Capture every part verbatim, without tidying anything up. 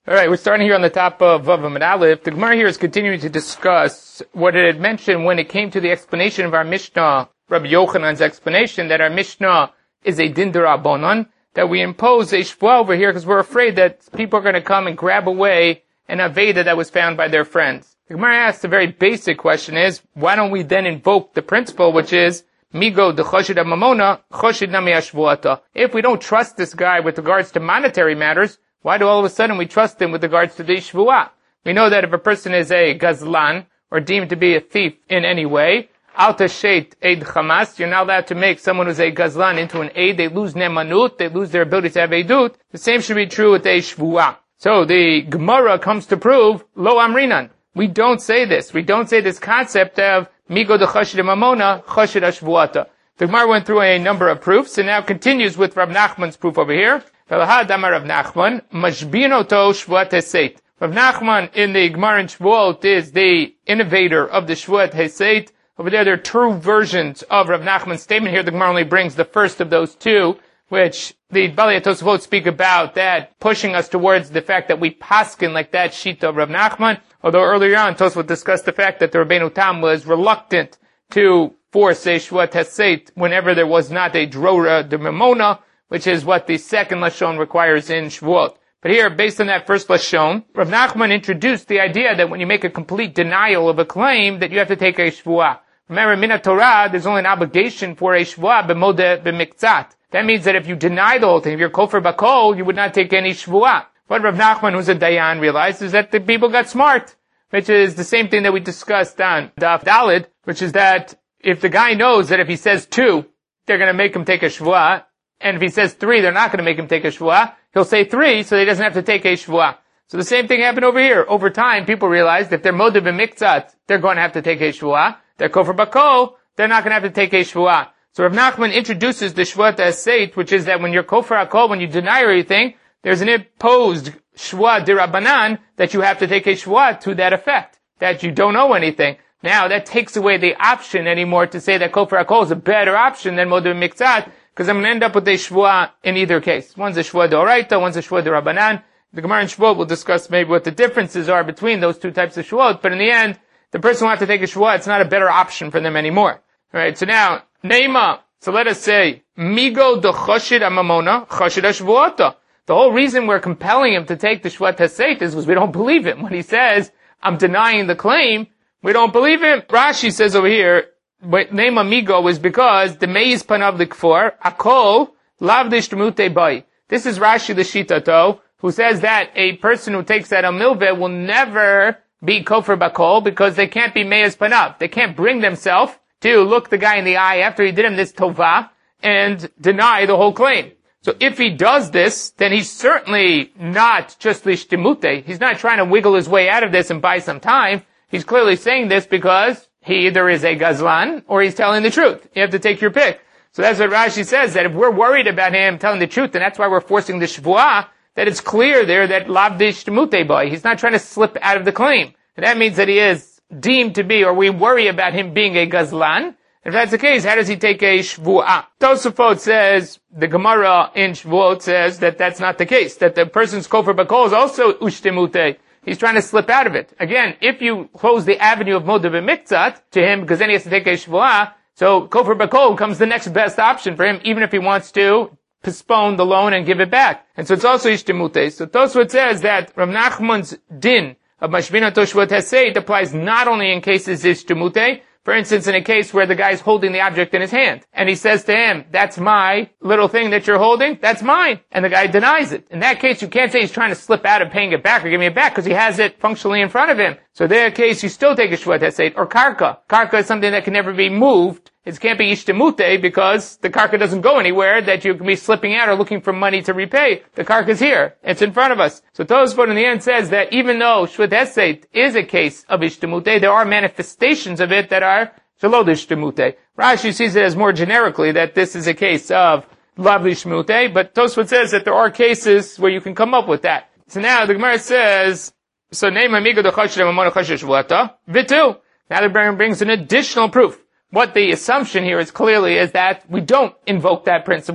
All right, we're starting here on the top of Vav Amud Aleph. The Gemara here is continuing to discuss what it had mentioned when it came to the explanation of our Mishnah, Rabbi Yochanan's explanation, that our Mishnah is a din d'Rabbanan, that we impose a shvuah over here because we're afraid that people are going to come and grab away an Aveda that was found by their friends. The Gemara asks a very basic question is, why don't we then invoke the principle, which is, Migo de choshid mamona, choshid nami ashvuata. If we don't trust this guy with regards to monetary matters, why do all of a sudden we trust him with regards to the shvuah? We know that if a person is a gazlan, or deemed to be a thief in any way, al tashet eid chamas, you're not allowed to make someone who's a gazlan into an aid. They lose nemanut, they lose their ability to have eidut. The same should be true with a shvuah. So the Gemara comes to prove, lo amrinan. We don't say this. We don't say this concept of migo de choshid mamona, choshid ashvuata. The Gemara went through a number of proofs, and now continues with Rav Nachman's proof over here. Rav Nachman, mashbinoto shvuat heseit. Rav Nachman in the Gemara in Shvuot is the innovator of the shvuat heseit. Over there, there are two versions of Rav Nachman's statement. Here, the Gemara only brings the first of those two, which the Balei Tosafot speak about, that pushing us towards the fact that we paskin like that shita of Rav Nachman. Although earlier on, Tosafot discussed the fact that the Rabbeinu Tam was reluctant to force a shvuat heseit whenever there was not a drora de memona, which is what the second lashon requires in Shvuot. But here, based on that first lashon, Rav Nachman introduced the idea that when you make a complete denial of a claim, that you have to take a shvuah. Remember, min Torah, there's only an obligation for a shvuah b'modeh b'miktzat. That means that if you deny the whole thing, if you're kofar bakol, you would not take any shvuah. What Rav Nachman, who's a dayan, realized is that the people got smart, which is the same thing that we discussed on Daf Daled, which is that if the guy knows that if he says two, they're going to make him take a shvuah, and if he says three, they're not going to make him take a shvuah, he'll say three, so he doesn't have to take a shvuah. So the same thing happened over here. Over time, people realized if they're modeh b'miktzat, they're going to have to take a shvuah. They're kofar bakol, they're not going to have to take a shvuah. So Rav Nachman introduces the shvuat heseit, which is that when you're kofar bakol, when you deny everything, there's an imposed shvuah d'Rabbanan that you have to take a shvuah to that effect, that you don't owe anything. Now, that takes away the option anymore to say that kofar bakol is a better option than modeh b'miktzat, because I'm going to end up with a shvuah in either case. One's a shvuah d'oraita, one's a shvuah d'Rabbanan. The Gemara in Shvuot will discuss maybe what the differences are between those two types of shvuot, but in the end, the person will have to take a shvuah. It's not a better option for them anymore. Alright, so now, Neima. So let us say, Migo de choshid amamona, choshid ashvuata. The whole reason we're compelling him to take the shvuat heseit is because we don't believe him. When he says, I'm denying the claim, we don't believe him. Rashi says over here, but name amigo is because the meiz panav likfor akol lav dishtamute bay. This is Rashi the Shitato, who says that a person who takes that amilveh will never be kofar bakol because they can't be meiz panav. They can't bring themselves to look the guy in the eye after he did him this tova and deny the whole claim. So if he does this, then he's certainly not just lishtimute. He's not trying to wiggle his way out of this and buy some time. He's clearly saying this because he either is a gazlan or he's telling the truth. You have to take your pick. So that's what Rashi says, that if we're worried about him telling the truth, then that's why we're forcing the shvuah, that it's clear there that lav dishtamute boy. He's not trying to slip out of the claim. And that means that he is deemed to be, or we worry about him being a gazlan. If that's the case, how does he take a shvuah? Tosafot says, the Gemara in Shvuot says that that's not the case, that the person's kofar bakol is also ushtemute. He's trying to slip out of it. Again, if you close the avenue of modeh b'miktzat to him, because then he has to take a shvuah, so kofar bakol becomes the next best option for him, even if he wants to postpone the loan and give it back. And so it's also ishtemute. So Tosfot says that Rav Nachman's din of mashbinato shvuat heseit applies not only in cases ishtemute. For instance, in a case where the guy's holding the object in his hand, and he says to him, that's my little thing that you're holding, that's mine. And the guy denies it. In that case, you can't say he's trying to slip out of paying it back or giving it back, because he has it functionally in front of him. So in that case, you still take a shvuat heseit. Or karka. Karka is something that can never be moved. It can't be ishtemute because the karka doesn't go anywhere that you can be slipping out or looking for money to repay. The karka is here. It's in front of us. So Tosfot in the end says that even though shvuat heseit is a case of ishtemute, there are manifestations of it that are shelo d'ishtemute. Rashi sees it as more generically that this is a case of lav d'ishtemute, but Tosfot says that there are cases where you can come up with that. So now the Gemara says, so name amigo de choshid amamona choshid shvuata, vitu. Now the Gemara brings an additional proof. What the assumption here is clearly is that we don't invoke that principle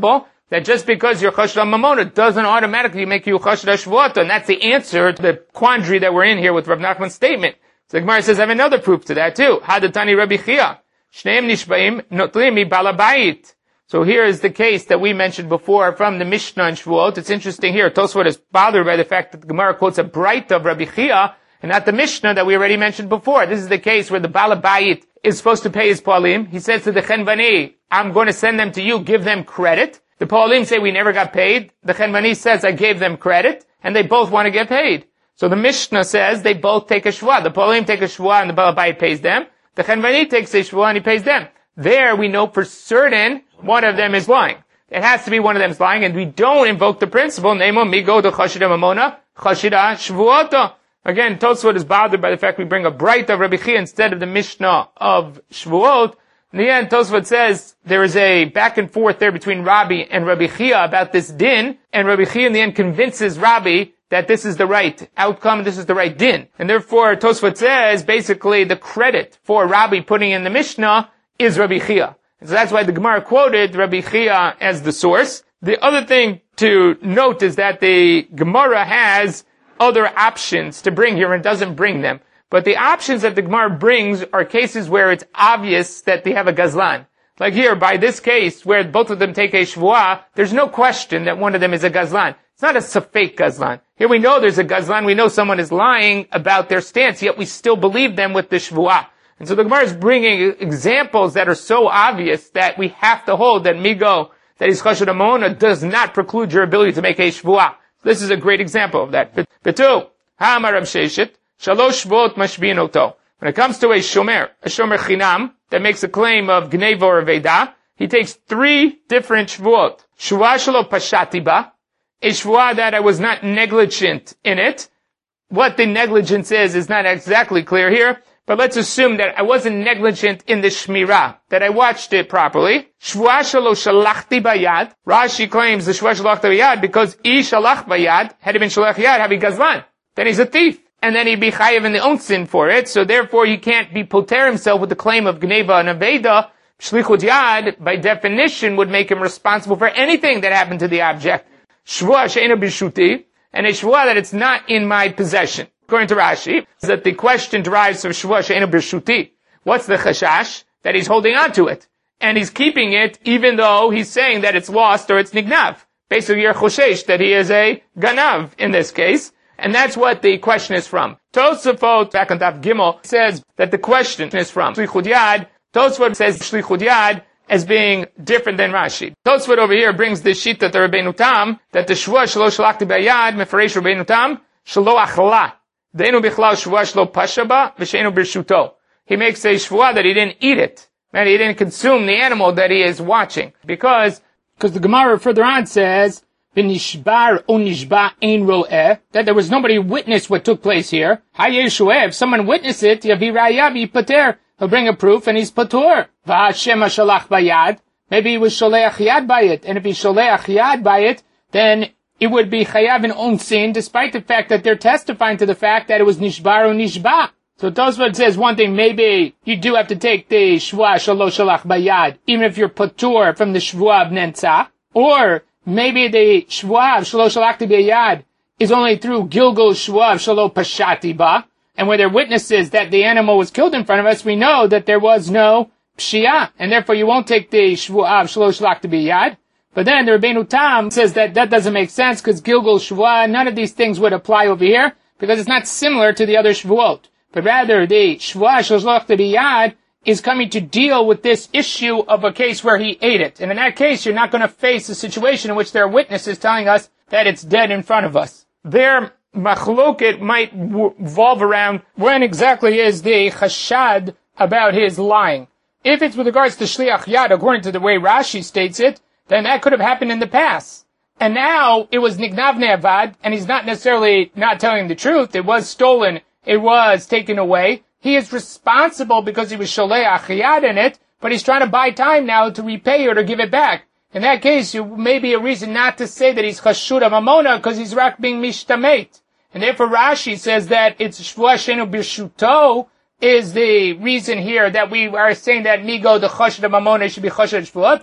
that just because you're chashuda mamona doesn't automatically make you chashuda shvuata, and that's the answer to the quandary that we're in here with Rav Nachman's statement. So the Gemara says, I have another proof to that too. Hadatani Rabbi Chia, shneim nishbaim notlim mi balabayit. So here is the case that we mentioned before from the Mishnah and Shvuot. It's interesting here. Tosfot is bothered by the fact that the Gemara quotes a Braita of Rabbi Chia and not the Mishnah that we already mentioned before. This is the case where the Balabayit is supposed to pay his Palim. He says to the Chenvani, I'm going to send them to you, give them credit. The Palim say we never got paid. The Chenvani says I gave them credit, and they both want to get paid. So the Mishnah says they both take a Shvuah. The Palim take a Shvuah and the Balabayit pays them. The Chenvani takes a Shvuah and he pays them. There we know for certain one of them is lying. It has to be one of them is lying, and we don't invoke the principle, Nemo migo de chashida mamona, chashida shvuota. Again, Tosfot is bothered by the fact we bring a Braita of Rabbi Chia instead of the Mishnah of Shvuot. In the end, Tosfot says there is a back and forth there between Rabbi and Rabbi Chia about this din, and Rabbi Chia in the end convinces Rabbi that this is the right outcome, this is the right din. And therefore, Tosfot says basically the credit for Rabbi putting in the Mishnah is Rabbi Chia. And so that's why the Gemara quoted Rabbi Chia as the source. The other thing to note is that the Gemara has other options to bring here and doesn't bring them. But the options that the Gemara brings are cases where it's obvious that they have a gazlan. Like here, by this case, where both of them take a shvuah, there's no question that one of them is a gazlan. It's not a safek gazlan. Here we know there's a gazlan, we know someone is lying about their stance, yet we still believe them with the shvuah. And so the Gemara is bringing examples that are so obvious that we have to hold that migo, that is chashud amona, does not preclude your ability to make a shvuah. This is a great example of that. Betu, ha'amar Rav Sheshet, shalosh shvuot mashbi'in oto. When it comes to a shomer, a shomer chinam, that makes a claim of gneva or veda, he takes three different shvuot. Shvuah shelo pashati ba, a shvuah that I was not negligent in it. What the negligence is, is not exactly clear here. But let's assume that I wasn't negligent in the shmirah, that I watched it properly. Shvuah shelo shalachti bayad. Rashi claims the shvuah shalachti bayad because I shalach bayad, had he been shalach yad, have gazlan. Then he's a thief. And then he'd be chayiv in the own sin for it. So therefore he can't be poter himself with the claim of gneva and aveda. Shlichut yad, by definition, would make him responsible for anything that happened to the object. Shvuah she'ena b'shuti, and a shvuah that it's not in my possession. According to Rashi, is that the question derives from shvuah she'ena b'shuti. What's the chashash? That he's holding on to it. And he's keeping it even though he's saying that it's lost or it's nignav. Basically, you're choshesh, that he is a ganav in this case. And that's what the question is from. Tosafot, back on Daf Gimel, says that the question is from Shlichut Yad. Tosafot says Shlichut Yad as being different than Rashi. Tosafot over here brings the shita to Rabbeinu Tam, that the shvuah shelo shalachti bayad, mefaresh Rabbeinu Tam, shelo achla. Deinu bichlal shvuah shelo pashaba, v'sheinu birshuto. He makes a shvuah that he didn't eat it, that he didn't consume the animal that he is watching. Because, because the Gemara further on says, V'nishbar o nishba ein ro'eh, that there was nobody who witnessed what took place here. Hayeshueh, if someone witnessed it, yavi raya v'yipater, he'll bring a proof and he's patur. V'hashem shalach bayad, maybe he was sholeach yad by it, and if he sholeach yad by it, then it would be chayav in own sin, despite the fact that they're testifying to the fact that it was nishbar o nishba. So Tosfot says one thing, maybe you do have to take the shvuah shalosh shalach bayad, even if you're patur from the shvuah of nentzah, or maybe the shvuah of shelo shalachti bayad is only through Gilgul shvuah of shelo pashati ba, and where there are witnesses that the animal was killed in front of us, we know that there was no pshia, and therefore you won't take the shvuah of shelo shalachti bayad. But then the Rabbeinu Tam says that that doesn't make sense because Gilgul shvuah, none of these things would apply over here because it's not similar to the other shvuot, but rather the shvuah shelo shalachti bayad is coming to deal with this issue of a case where he ate it. And in that case, you're not going to face a situation in which there are witnesses telling us that it's dead in front of us. Their machloket might revolve around when exactly is the chashad about his lying. If it's with regards to shliach yad, according to the way Rashi states it, then that could have happened in the past. And now it was nignav ne'avad, and he's not necessarily not telling the truth. It was stolen. It was taken away. He is responsible because he was sholeach yad in it, but he's trying to buy time now to repay or to give it back. In that case, it may be a reason not to say that he's chashuda mamona because he's rak being mishtameit. And therefore Rashi says that it's shvuah she'enu birshuto is the reason here that we are saying that migo the chashuda mamona should be chashuda shvuata,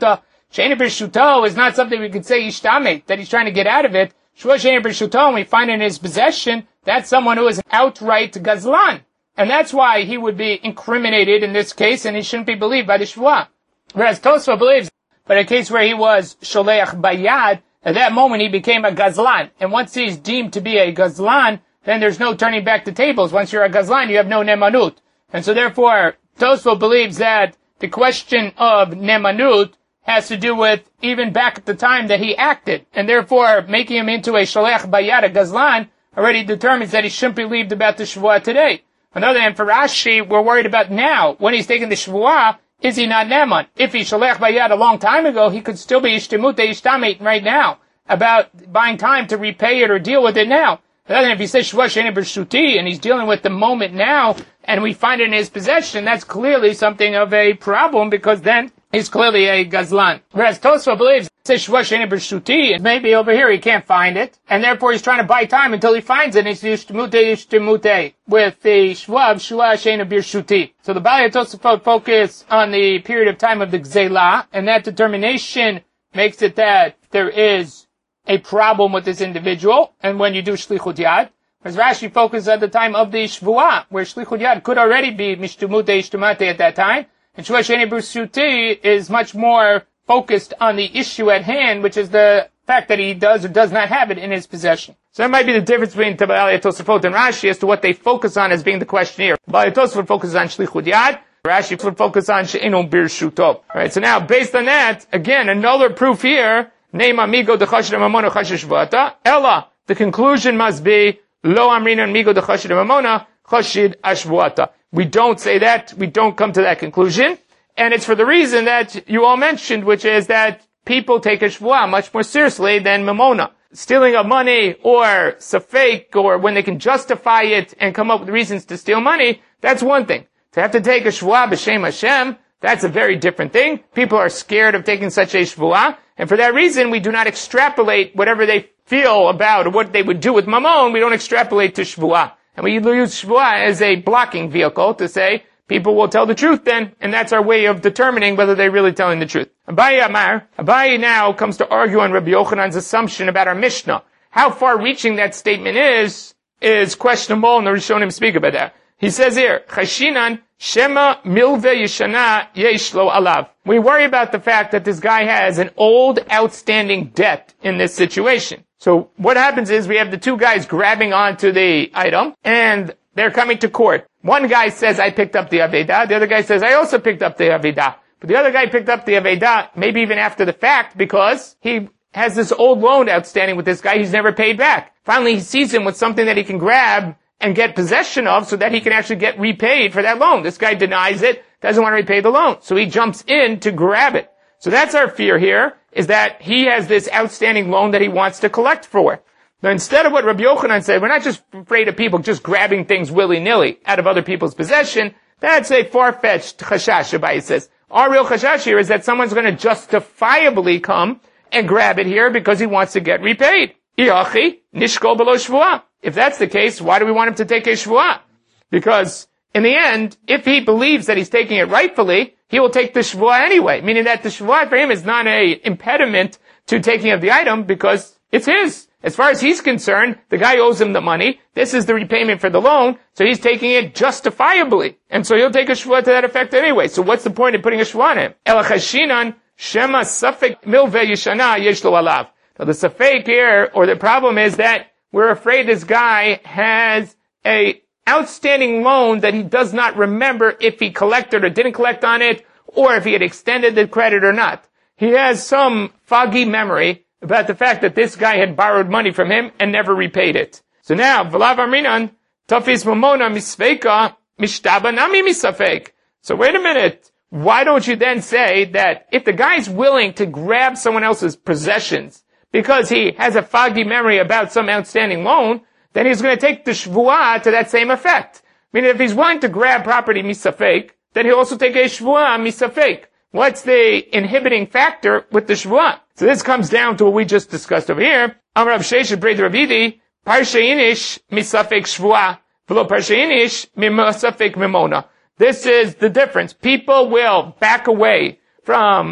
She'ena b'shuto is not something we could say ishtame, that he's trying to get out of it. Shvua she'ena b'shuto, and we find in his possession, that's someone who is an outright gazlan. And that's why he would be incriminated in this case, and he shouldn't be believed by the shvua. Whereas Tosfos believes, but in a case where he was sholeach bayad, at that moment he became a gazlan. And once he's deemed to be a gazlan, then there's no turning back the tables. Once you're a gazlan, you have no nemanut. And so therefore, Tosfos believes that the question of nemanut has to do with even back at the time that he acted. And therefore, making him into a sholeach bayad, a gazlan, already determines that he shouldn't be believed about the shvua today. On the other hand, for Rashi, we're worried about now. When he's taking the shvua, is he not neman? If he sholech bayad a long time ago, he could still be ishtemute ishtamit right now about buying time to repay it or deal with it now. On the other hand, if he says shvua she'ena b'shuti and he's dealing with the moment now and we find it in his possession, that's clearly something of a problem because then he's clearly a gazlan. Whereas Tosfos believes, says shvua she'ena b'shuti, and maybe over here he can't find it, and therefore he's trying to buy time until he finds it, and it's yishtemute yishtemute, with the shvua of shvua she'ena b'shuti. So the Baalei Tosfos focus on the period of time of the gzela, and that determination makes it that there is a problem with this individual, and when you do shlichut yad, whereas Rashi focuses on the time of the shvua, where shlichut yad could already be mishtemute yishtemute at that time, and shvua she'ena b'shuti is much more focused on the issue at hand, which is the fact that he does or does not have it in his possession. So that might be the difference between Baalei Tosfos and Rashi as to what they focus on as being the question here. Baalei Tosfos focuses on shlichut yad, Rashi would focus on she'enu birshuto. Alright, so now, based on that, again, another proof here, name amigo de chashid mamona chashish shvata, ella, the conclusion must be, lo amrina amigo de chashid mamona chashid ashvata. We don't say that, we don't come to that conclusion. And it's for the reason that you all mentioned, which is that people take a shvuah much more seriously than mamona. Stealing of money or safek, or when they can justify it and come up with reasons to steal money, that's one thing. To have to take a shvuah b'shem Hashem, that's a very different thing. People are scared of taking such a shvuah, and for that reason, we do not extrapolate whatever they feel about or what they would do with mammon, we don't extrapolate to shvuah. And we use shvuah as a blocking vehicle to say, people will tell the truth then, and that's our way of determining whether they're really telling the truth. Abaye Amar, Abaye now comes to argue on Rabbi Yochanan's assumption about our Mishnah. How far-reaching that statement is, is questionable, and the Rishonim speak about that. He says here, Chashinan Shema Milve Yeshana Yeshlo Alav. We worry about the fact that this guy has an old outstanding debt in this situation. So what happens is we have the two guys grabbing onto the item, and they're coming to court. One guy says, I picked up the Avedah. The other guy says, I also picked up the Avedah. But the other guy picked up the Avedah, maybe even after the fact, because he has this old loan outstanding with this guy he's never paid back. Finally, he sees him with something that he can grab and get possession of so that he can actually get repaid for that loan. This guy denies it, doesn't want to repay the loan. So he jumps in to grab it. So that's our fear here, is that he has this outstanding loan that he wants to collect for. Now, instead of what Rabbi Yochanan said, we're not just afraid of people just grabbing things willy-nilly out of other people's possession. That's a far-fetched chashash, Abaye says. Our real chashash here is that someone's going to justifiably come and grab it here because he wants to get repaid. Iachi, nishko below shvuah. If that's the case, why do we want him to take a shvuah? Because, in the end, if he believes that he's taking it rightfully, he will take the shvuah anyway. Meaning that the shvuah for him is not a impediment to taking of the item because it's his. As far as he's concerned, the guy owes him the money. This is the repayment for the loan, so he's taking it justifiably. And so he'll take a shvuah to that effect anyway. So what's the point of putting a shvuah on him? El chashinan shema safek milve yeshana yeshlo alav. Now the safek here, or the problem is that we're afraid this guy has a outstanding loan that he does not remember if he collected or didn't collect on it, or if he had extended the credit or not. He has some foggy memory about the fact that this guy had borrowed money from him and never repaid it. So now, V'lav Amrinan, Tafis Mamona Misveika, Mishtaba Nami Misafek. So wait a minute. Why don't you then say that if the guy's willing to grab someone else's possessions because he has a foggy memory about some outstanding loan, then he's going to take the shvuah to that same effect. Meaning if he's willing to grab property misafek, then he'll also take a shvuah misafek. What's the inhibiting factor with the shvuah? So this comes down to what we just discussed over here. Amar Rav Sheshet Brei Ravidi, Parsheinish misafek shvuah, v'lo parsheinish misafek mimona. This is the difference. People will back away from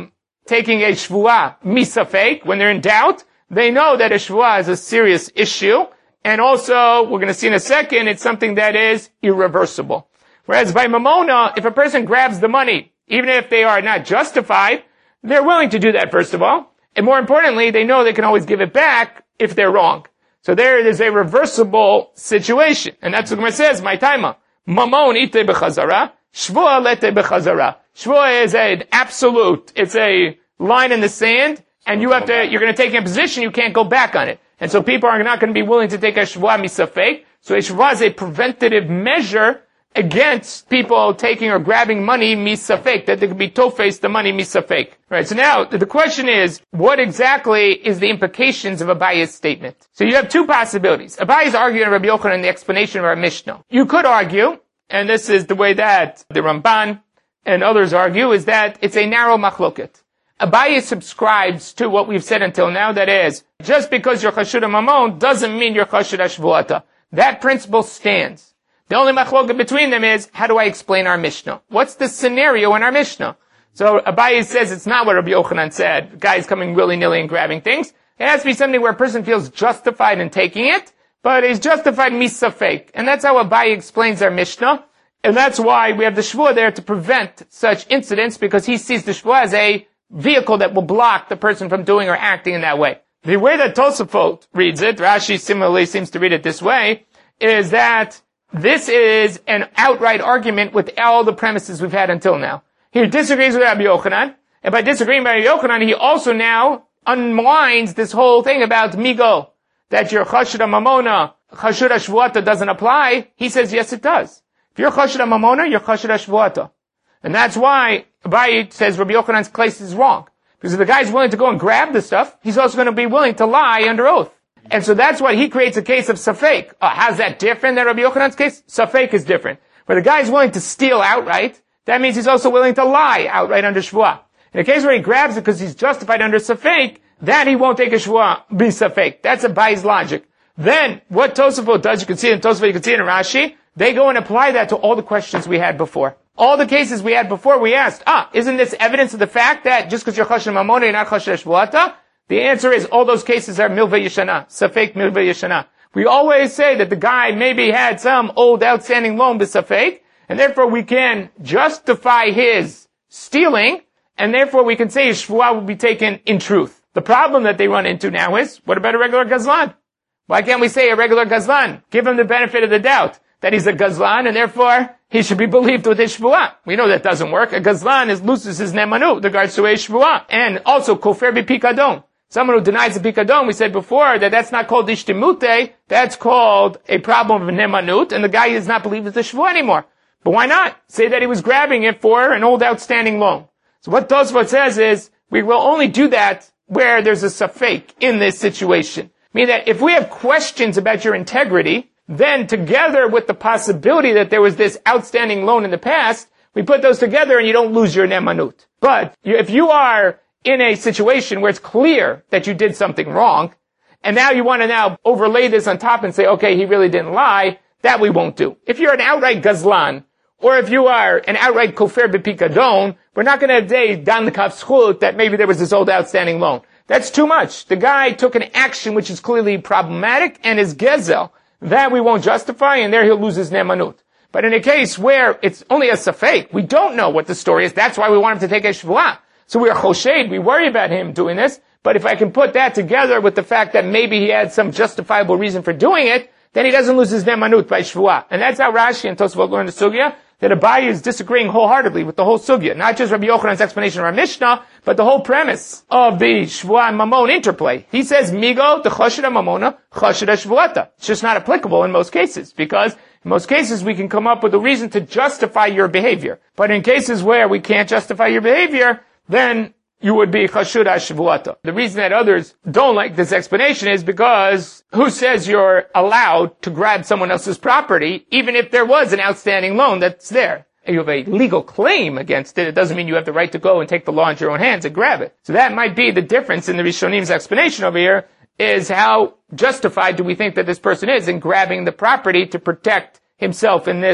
taking a shvuah misafek, when they're in doubt, they know that a shvuah is a serious issue. And also, we're going to see in a second, it's something that is irreversible. Whereas by mamona, if a person grabs the money, even if they are not justified, they're willing to do that, first of all. And more importantly, they know they can always give it back if they're wrong. So there is a reversible situation. And that's what Gemara says, my taima. Mamon ite bechazara, shvuah lete bechazara. Shvuah is an absolute. It's a line in the sand, and you have to, you're going to take a position, you can't go back on it. And so people are not going to be willing to take a shvuah misafek. So a shvuah is a preventative measure against people taking or grabbing money misafek, that they could be to-face the money misafek. Right, so now the question is, what exactly is the implications of Abaye's statement? So you have two possibilities. Abaye is arguing Rabbi Yochanan in the explanation of our Mishnah. You could argue, and this is the way that the Ramban and others argue, is that it's a narrow machloket. Abaye subscribes to what we've said until now, that is, just because you're chashud mamon doesn't mean you're chashud shvuata. That principle stands. The only machloket between them is, how do I explain our Mishnah? What's the scenario in our Mishnah? So Abaye says it's not what Rabbi Yochanan said. The guy's coming willy-nilly and grabbing things. It has to be something where a person feels justified in taking it, but he's justified misafek. And that's how Abaye explains our Mishnah. And that's why we have the shvuah there to prevent such incidents, because he sees the shvuah as a vehicle that will block the person from doing or acting in that way. The way that Tosafot reads it, Rashi similarly seems to read it this way, is that this is an outright argument with all the premises we've had until now. He disagrees with Rabbi Yochanan, and by disagreeing with Rabbi Yochanan, he also now unwinds this whole thing about migo, that your chashud mamona, chashud shvuata doesn't apply. He says, yes, it does. If you're chashud mamona, you're chashud shvuata. And that's why Abaye says Rabbi Yochanan's case is wrong. Because if the guy's willing to go and grab the stuff, he's also going to be willing to lie under oath. And so that's why he creates a case of safek. Oh, how's that different than Rabbi Yochanan's case? Safek is different. Where the guy's willing to steal outright, that means he's also willing to lie outright under shvuah. In the case where he grabs it because he's justified under safek, that he won't take a shvuah, be safek. That's Abaye's logic. Then, what Tosafot does, you can see it in Tosafot, you can see it in Rashi, they go and apply that to all the questions we had before. All the cases we had before, we asked, ah, isn't this evidence of the fact that just because you're chashuv mamona, you're not chashuv shvuata? The answer is all those cases are milveh yeshana, safek milveh yeshana. We always say that the guy maybe had some old outstanding loan with safek, and therefore we can justify his stealing, and therefore we can say his shvuah will be taken in truth. The problem that they run into now is, what about a regular gazlan? Why can't we say a regular gazlan? Give him the benefit of the doubt that he's a gazlan, and therefore he should be believed with his shvuah. We know that doesn't work. A gazlan is loses his nemanu with regards to a shvuah. And also, kofer b'pikadon. Someone who denies a pikadon, we said before that that's not called ishtimute, that's called a problem of nemanut, and the guy is not believed with the shvuah anymore. But why not? Say that he was grabbing it for an old outstanding loan. So what Tosfot says is, we will only do that where there's a safek in this situation. Meaning that if we have questions about your integrity, then together with the possibility that there was this outstanding loan in the past, we put those together and you don't lose your nemanut. But if you are in a situation where it's clear that you did something wrong, and now you want to now overlay this on top and say, okay, he really didn't lie, that we won't do. If you're an outright gazlan, or if you are an outright kofer b'pikadon, we're not going to say down the kaf schut that maybe there was this old outstanding loan. That's too much. The guy took an action which is clearly problematic and is gezel. That we won't justify, and there he'll lose his nemanut. But in a case where it's only a safek, we don't know what the story is, that's why we want him to take a shvuah. So we are choshed, we worry about him doing this, but if I can put that together with the fact that maybe he had some justifiable reason for doing it, then he doesn't lose his nemanut by shvuah. And that's how Rashi and Tosfot learn the sugya, that Abaye is disagreeing wholeheartedly with the whole sugya. Not just Rabbi Yochanan's explanation of our Mishnah, but the whole premise of the shvuah and mamon interplay. He says, migo, the chashud mamona, chashud shvuata. It's just not applicable in most cases, because in most cases we can come up with a reason to justify your behavior. But in cases where we can't justify your behavior, then you would be chashud shvuata. The reason that others don't like this explanation is because who says you're allowed to grab someone else's property, even if there was an outstanding loan that's there? You have a legal claim against it. It doesn't mean you have the right to go and take the law into your own hands and grab it. So that might be the difference in the Rishonim's explanation over here, is how justified do we think that this person is in grabbing the property to protect himself in this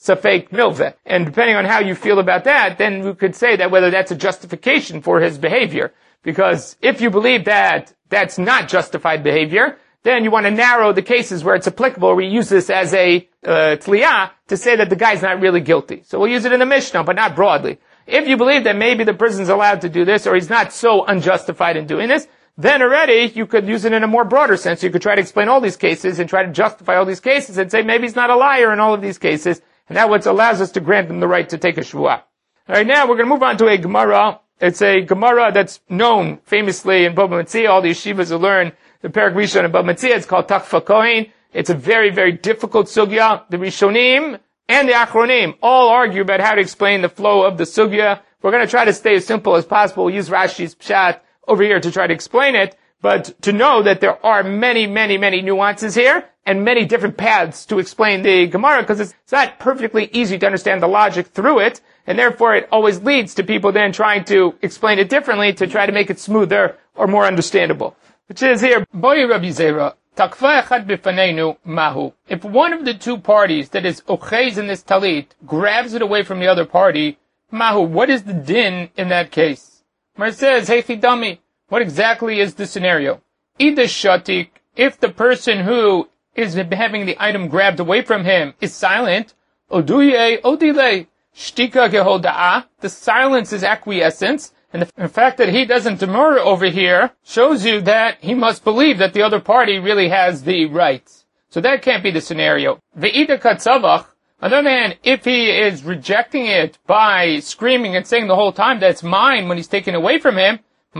safek milveh. And depending on how you feel about that, then we could say that whether that's a justification for his behavior. Because if you believe that that's not justified behavior, then you want to narrow the cases where it's applicable. We use this as a uh, tliyah to say that the guy's not really guilty. So we'll use it in the Mishnah, but not broadly. If you believe that maybe the person's allowed to do this, or he's not so unjustified in doing this, then already you could use it in a more broader sense. You could try to explain all these cases and try to justify all these cases and say maybe he's not a liar in all of these cases, and that what allows us to grant him the right to take a shvuah. All right, now we're going to move on to a Gemara. It's a Gemara that's known famously in Bava Metzia. All the yeshivas will learn the Perek Rishon in Bava Metzia. It's called Takfa Kohen. It's a very, very difficult sugya. The Rishonim and the Achronim all argue about how to explain the flow of the sugya. We're going to try to stay as simple as possible. We'll use Rashi's Pshat over here to try to explain it, but to know that there are many, many, many nuances here and many different paths to explain the Gemara, because it's not perfectly easy to understand the logic through it, and therefore it always leads to people then trying to explain it differently to try to make it smoother or more understandable. Which is here, Boi Rabbi Zera, Takfa echad b'faneinu mahu. If one of the two parties that is ochez in this talit grabs it away from the other party, mahu, what is the din in that case? Where it says, hey chidami, what exactly is the scenario? Ida shatik, if the person who is having the item grabbed away from him is silent, oduye odile, shtika gehoda'a, the silence is acquiescence, and the fact that he doesn't demur over here shows you that he must believe that the other party really has the rights. So that can't be the scenario. Ve'ida katzavach, on the other hand, if he is rejecting it by screaming and saying the whole time that's mine when he's taken away from him,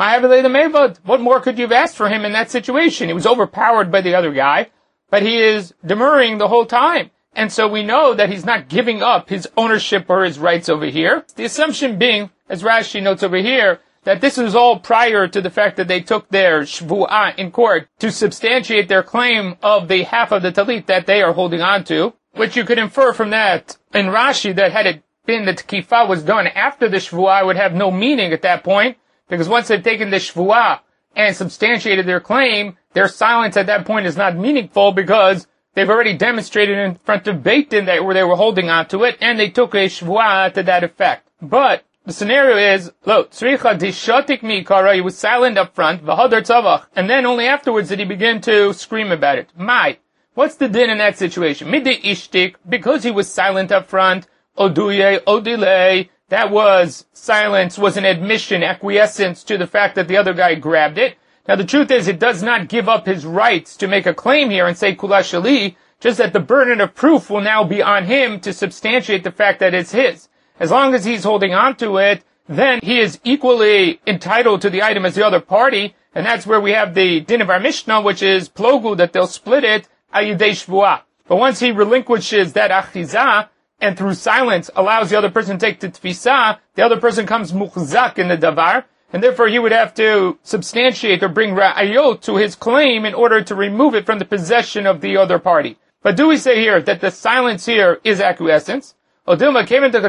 what more could you have asked for him in that situation? He was overpowered by the other guy, but he is demurring the whole time. And so we know that he's not giving up his ownership or his rights over here. The assumption being, as Rashi notes over here, that this is all prior to the fact that they took their shvu'ah in court to substantiate their claim of the half of the talit that they are holding on to. Which you could infer from that in Rashi that had it been that Tkifa was done after the Shvuah, it would have no meaning at that point, because once they've taken the Shvuah and substantiated their claim, their silence at that point is not meaningful because they've already demonstrated in front of Beit Din that where they were holding on to it, and they took a Shvuah to that effect. But the scenario is, lo, tzricha dishotik mikara, he was silent up front, v'hadar tzavach, and then only afterwards did he begin to scream about it. Mai. What's the din in that situation? Midei ishtik, because he was silent up front, oduye, odile, that was, silence was an admission, acquiescence to the fact that the other guy grabbed it. Now the truth is, it does not give up his rights to make a claim here and say kula shali, just that the burden of proof will now be on him to substantiate the fact that it's his. As long as he's holding on to it, then he is equally entitled to the item as the other party, and that's where we have the din of our Mishnah, which is plogu, that they'll split it, but once he relinquishes that achizah, and through silence allows the other person to take the tfisa, the other person comes muchzak in the davar, and therefore he would have to substantiate or bring ra'ayot to his claim in order to remove it from the possession of the other party. But do we say here that the silence here is acquiescence? Or does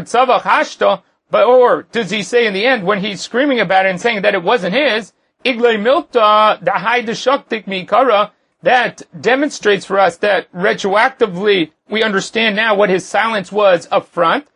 he say in the end, when he's screaming about it and saying that it wasn't his, iglei milta dahai deshaktik mikara, that demonstrates for us that retroactively we understand now what his silence was up front.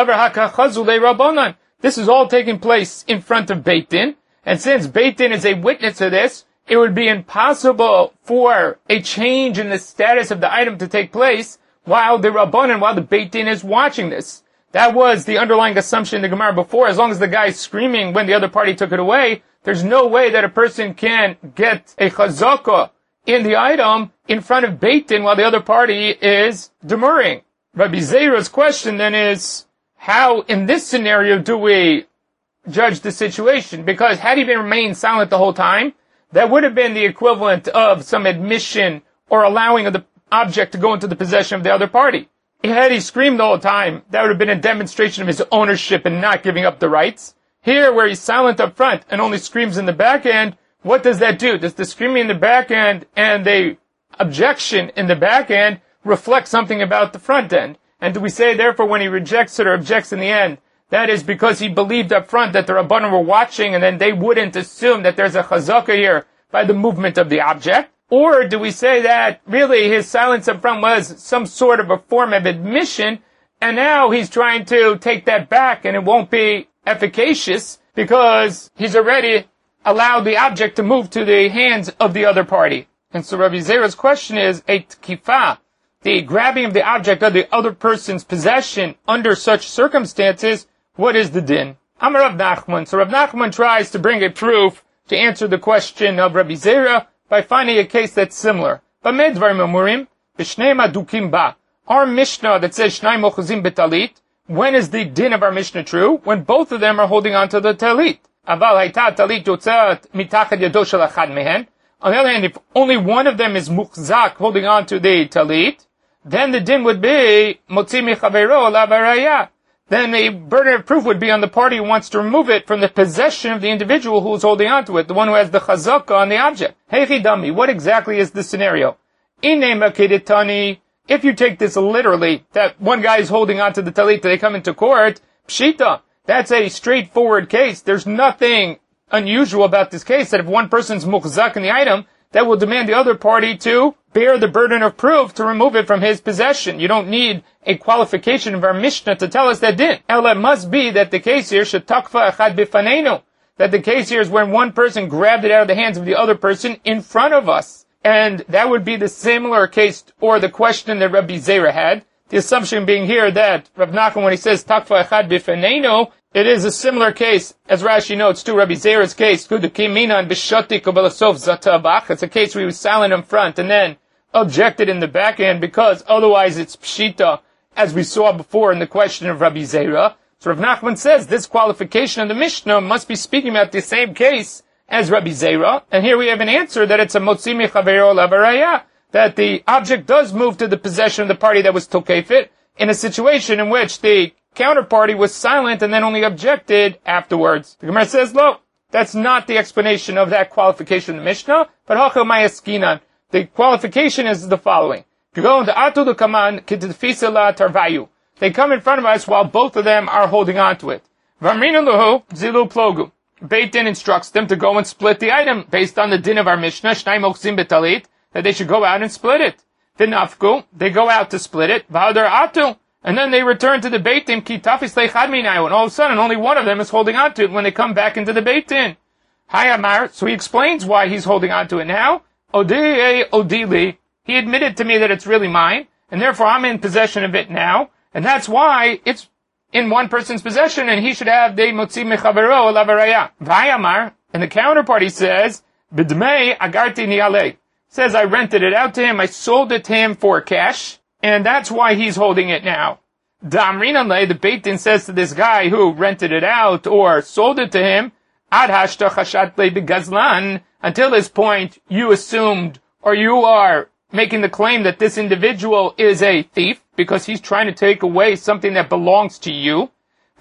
This is all taking place in front of Beit Din, and since Beit Din is a witness to this, it would be impossible for a change in the status of the item to take place while the Rabbanan, while the Beit Din is watching this. That was the underlying assumption in the Gemara before. As long as the guy is screaming when the other party took it away, there's no way that a person can get a chazakah in the item in front of Beit Din while the other party is demurring. Rabbi Zera's question then is, how in this scenario do we judge the situation? Because had he been remained silent the whole time, that would have been the equivalent of some admission or allowing of the object to go into the possession of the other party. Had he screamed the whole time, that would have been a demonstration of his ownership and not giving up the rights. Here, where he's silent up front and only screams in the back end, what does that do? Does the screaming in the back end and the objection in the back end reflect something about the front end? And do we say, therefore, when he rejects it or objects in the end, that is because he believed up front that the Rabbanan were watching and then they wouldn't assume that there's a chazakah here by the movement of the object? Or do we say that really his silence up front was some sort of a form of admission and now he's trying to take that back, and it won't be efficacious because he's already allowed the object to move to the hands of the other party. And so Rabbi Zera's question is, a tkifa, the grabbing of the object of the other person's possession under such circumstances, what is the din? Amar Rav Nachman. So Rav Nachman tries to bring a proof to answer the question of Rabbi Zera by finding a case that's similar. Our Mishnah that says Shnai Mochuzim Betalit, when is the din of our Mishnah true? When both of them are holding on to the talit. Aval Hayta Talit Yotzat Mitachad Yado Shel Achad Mehen. On the other hand, if only one of them is muchzak, holding on to the talit, then the din would be Motzi Michavero Alav Arayah. Then the burden of proof would be on the party who wants to remove it from the possession of the individual who is holding on to it, the one who has the chazaka on the object. Heichi Dami, what exactly is the scenario? Inema Kedetani, if you take this literally, that one guy is holding on to the talit, they come into court, pshita, that's a straightforward case. There's nothing unusual about this case, that if one person's muchzak in the item, that will demand the other party to bear the burden of proof to remove it from his possession. You don't need a qualification of our Mishnah to tell us that din. Ela, it must be that the case here, shetakfa echad bifanenu, that the case here is when one person grabbed it out of the hands of the other person in front of us. And that would be the similar case, or the question that Rabbi Zera had. The assumption being here that Rav Nachman, when he says takfa echad bifanenu, it is a similar case, as Rashi notes, to Rabbi Zera's case. It's a case where he was silent in front and then objected in the back end, because otherwise it's pshita, as we saw before in the question of Rabbi Zera. So Rav Nachman says this qualification of the Mishnah must be speaking about the same case as Rabbi Zera. And here we have an answer that it's a motzi michavero lavaraya, that the object does move to the possession of the party that was tokefit in a situation in which the counterparty was silent and then only objected afterwards. The Gemara says, look, that's not the explanation of that qualification in the Mishnah, but hachel mayaskinan. The qualification is the following. They come in front of us while both of them are holding on to it. Beit Din instructs them to go and split the item based on the din of our Mishnah, that they should go out and split it. They go out to split it. And then they return to the Beit Din, and all of a sudden only one of them is holding on to it when they come back into the Beit Din. Hayamar, so he explains why he's holding on to it now. Odile Odili, he admitted to me that it's really mine, and therefore I'm in possession of it now, and that's why it's in one person's possession, and he should have the Motzi Mechavero Lavaraya. Hayamar, and the counterparty says, Bidmei Agarti Niale, says I rented it out to him, I sold it to him for cash, and that's why he's holding it now. Damrinale, the Beit Din says to this guy who rented it out or sold it to him, Ad hashta chashatle begazlan, until this point you assumed or you are making the claim that this individual is a thief because he's trying to take away something that belongs to you.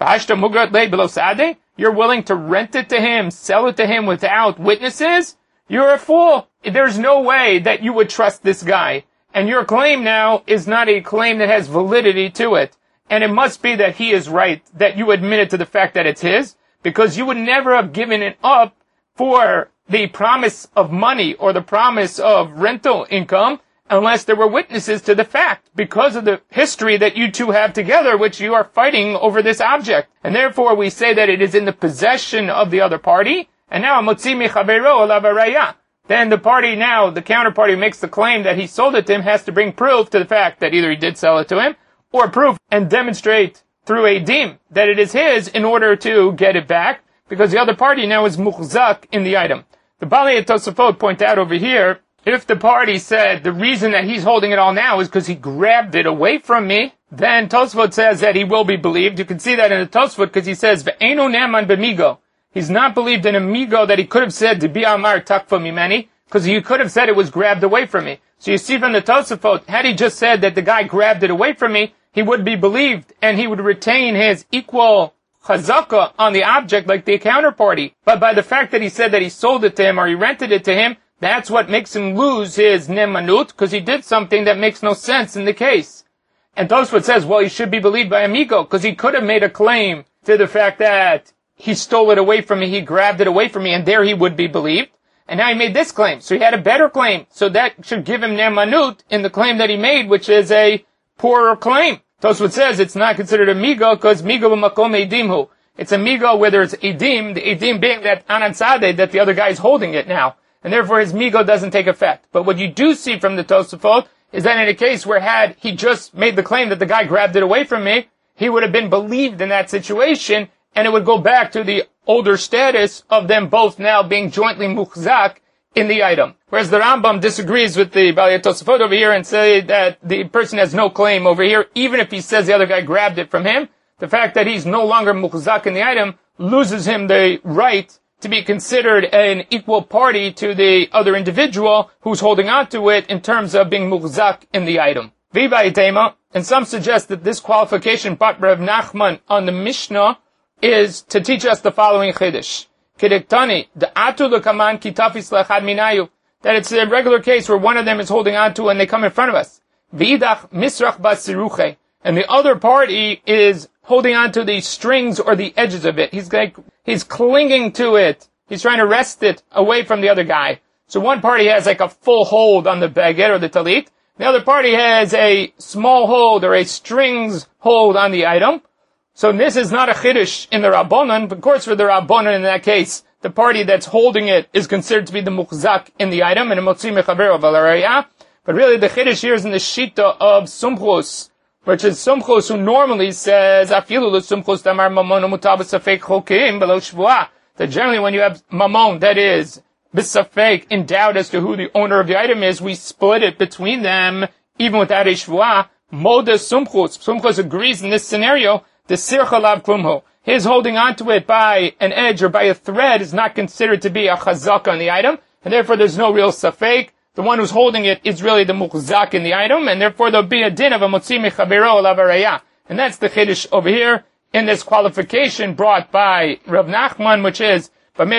You're willing to rent it to him, sell it to him without witnesses? You're a fool. There's no way that you would trust this guy. And your claim now is not a claim that has validity to it. And it must be that he is right, that you admitted to the fact that it's his, because you would never have given it up for the promise of money or the promise of rental income unless there were witnesses to the fact, because of the history that you two have together, which you are fighting over this object. And therefore we say that it is in the possession of the other party, and now motzi michavero lavaraya. Then the party now, the counterparty makes the claim that he sold it to him, has to bring proof to the fact that either he did sell it to him, or proof and demonstrate through a dim that it is his in order to get it back, because the other party now is muchzak in the item. The Balei Tosafot point out over here, if the party said the reason that he's holding it all now is because he grabbed it away from me, then Tosafot says that he will be believed. You can see that in the Tosafot because he says, Ve'enu ne'aman b'migo. He's not believed in a migo that he could have said to be amar takfa mimeni, because he could have said it was grabbed away from me. So you see from the Tosafot, had he just said that the guy grabbed it away from me, he would be believed and he would retain his equal chazaka on the object like the counterparty. But by the fact that he said that he sold it to him or he rented it to him, that's what makes him lose his nemanut, because he did something that makes no sense in the case. And Tosfot says, well, he should be believed by amigo, because he could have made a claim to the fact that he stole it away from me, he grabbed it away from me, and there he would be believed. And now he made this claim, so he had a better claim. So that should give him nemanut in the claim that he made, which is a poorer claim. Tosfot says it's not considered a migo because migo b'makom edimhu. It's a migo where there's edim, the edim being that anan sadeh, that the other guy is holding it now. And therefore his migo doesn't take effect. But what you do see from the Tosfot is that in a case where had he just made the claim that the guy grabbed it away from me, he would have been believed in that situation, and it would go back to the older status of them both now being jointly muchzak in the item. Whereas the Rambam disagrees with the Balei Tosfot over here and say that the person has no claim over here, even if he says the other guy grabbed it from him. The fact that he's no longer muchzak in the item loses him the right to be considered an equal party to the other individual who's holding on to it in terms of being muchzak in the item. Viva itema, and some suggest that this qualification, Bat Rav Nachman on the Mishnah, is to teach us the following chiddush. Kedektani, the atu lekaman kitafis lechad minayu, that it's a regular case where one of them is holding on to and they come in front of us. V'idach misrach basiruche, and the other party is holding on to the strings or the edges of it. He's like, he's clinging to it. He's trying to wrest it away from the other guy. So one party has like a full hold on the baguette or the talit. The other party has a small hold or a strings hold on the item. So this is not a chiddush in the Rabbanon, but of course for the Rabbanon in that case, the party that's holding it is considered to be the muchzak in the item, and a motzi mechaber v'laraya. But really the chiddush here is in the shita of sumchus, which is sumchus who normally says, afilu l'sumchus damar mamon mutabas safek chokim below shvuah. That generally when you have mamon, that is, bisafek, in doubt as to who the owner of the item is, we split it between them, even without a shvuah. Moda sumchus. Sumchus agrees in this scenario, the sirchalav klumho. His holding onto it by an edge or by a thread is not considered to be a chazaka on the item, and therefore there's no real safek. The one who's holding it is really the muchzak in the item, and therefore there'll be a din of a motzi mechabero alav haraya. And that's the chiddush over here in this qualification brought by Rav Nachman, which is when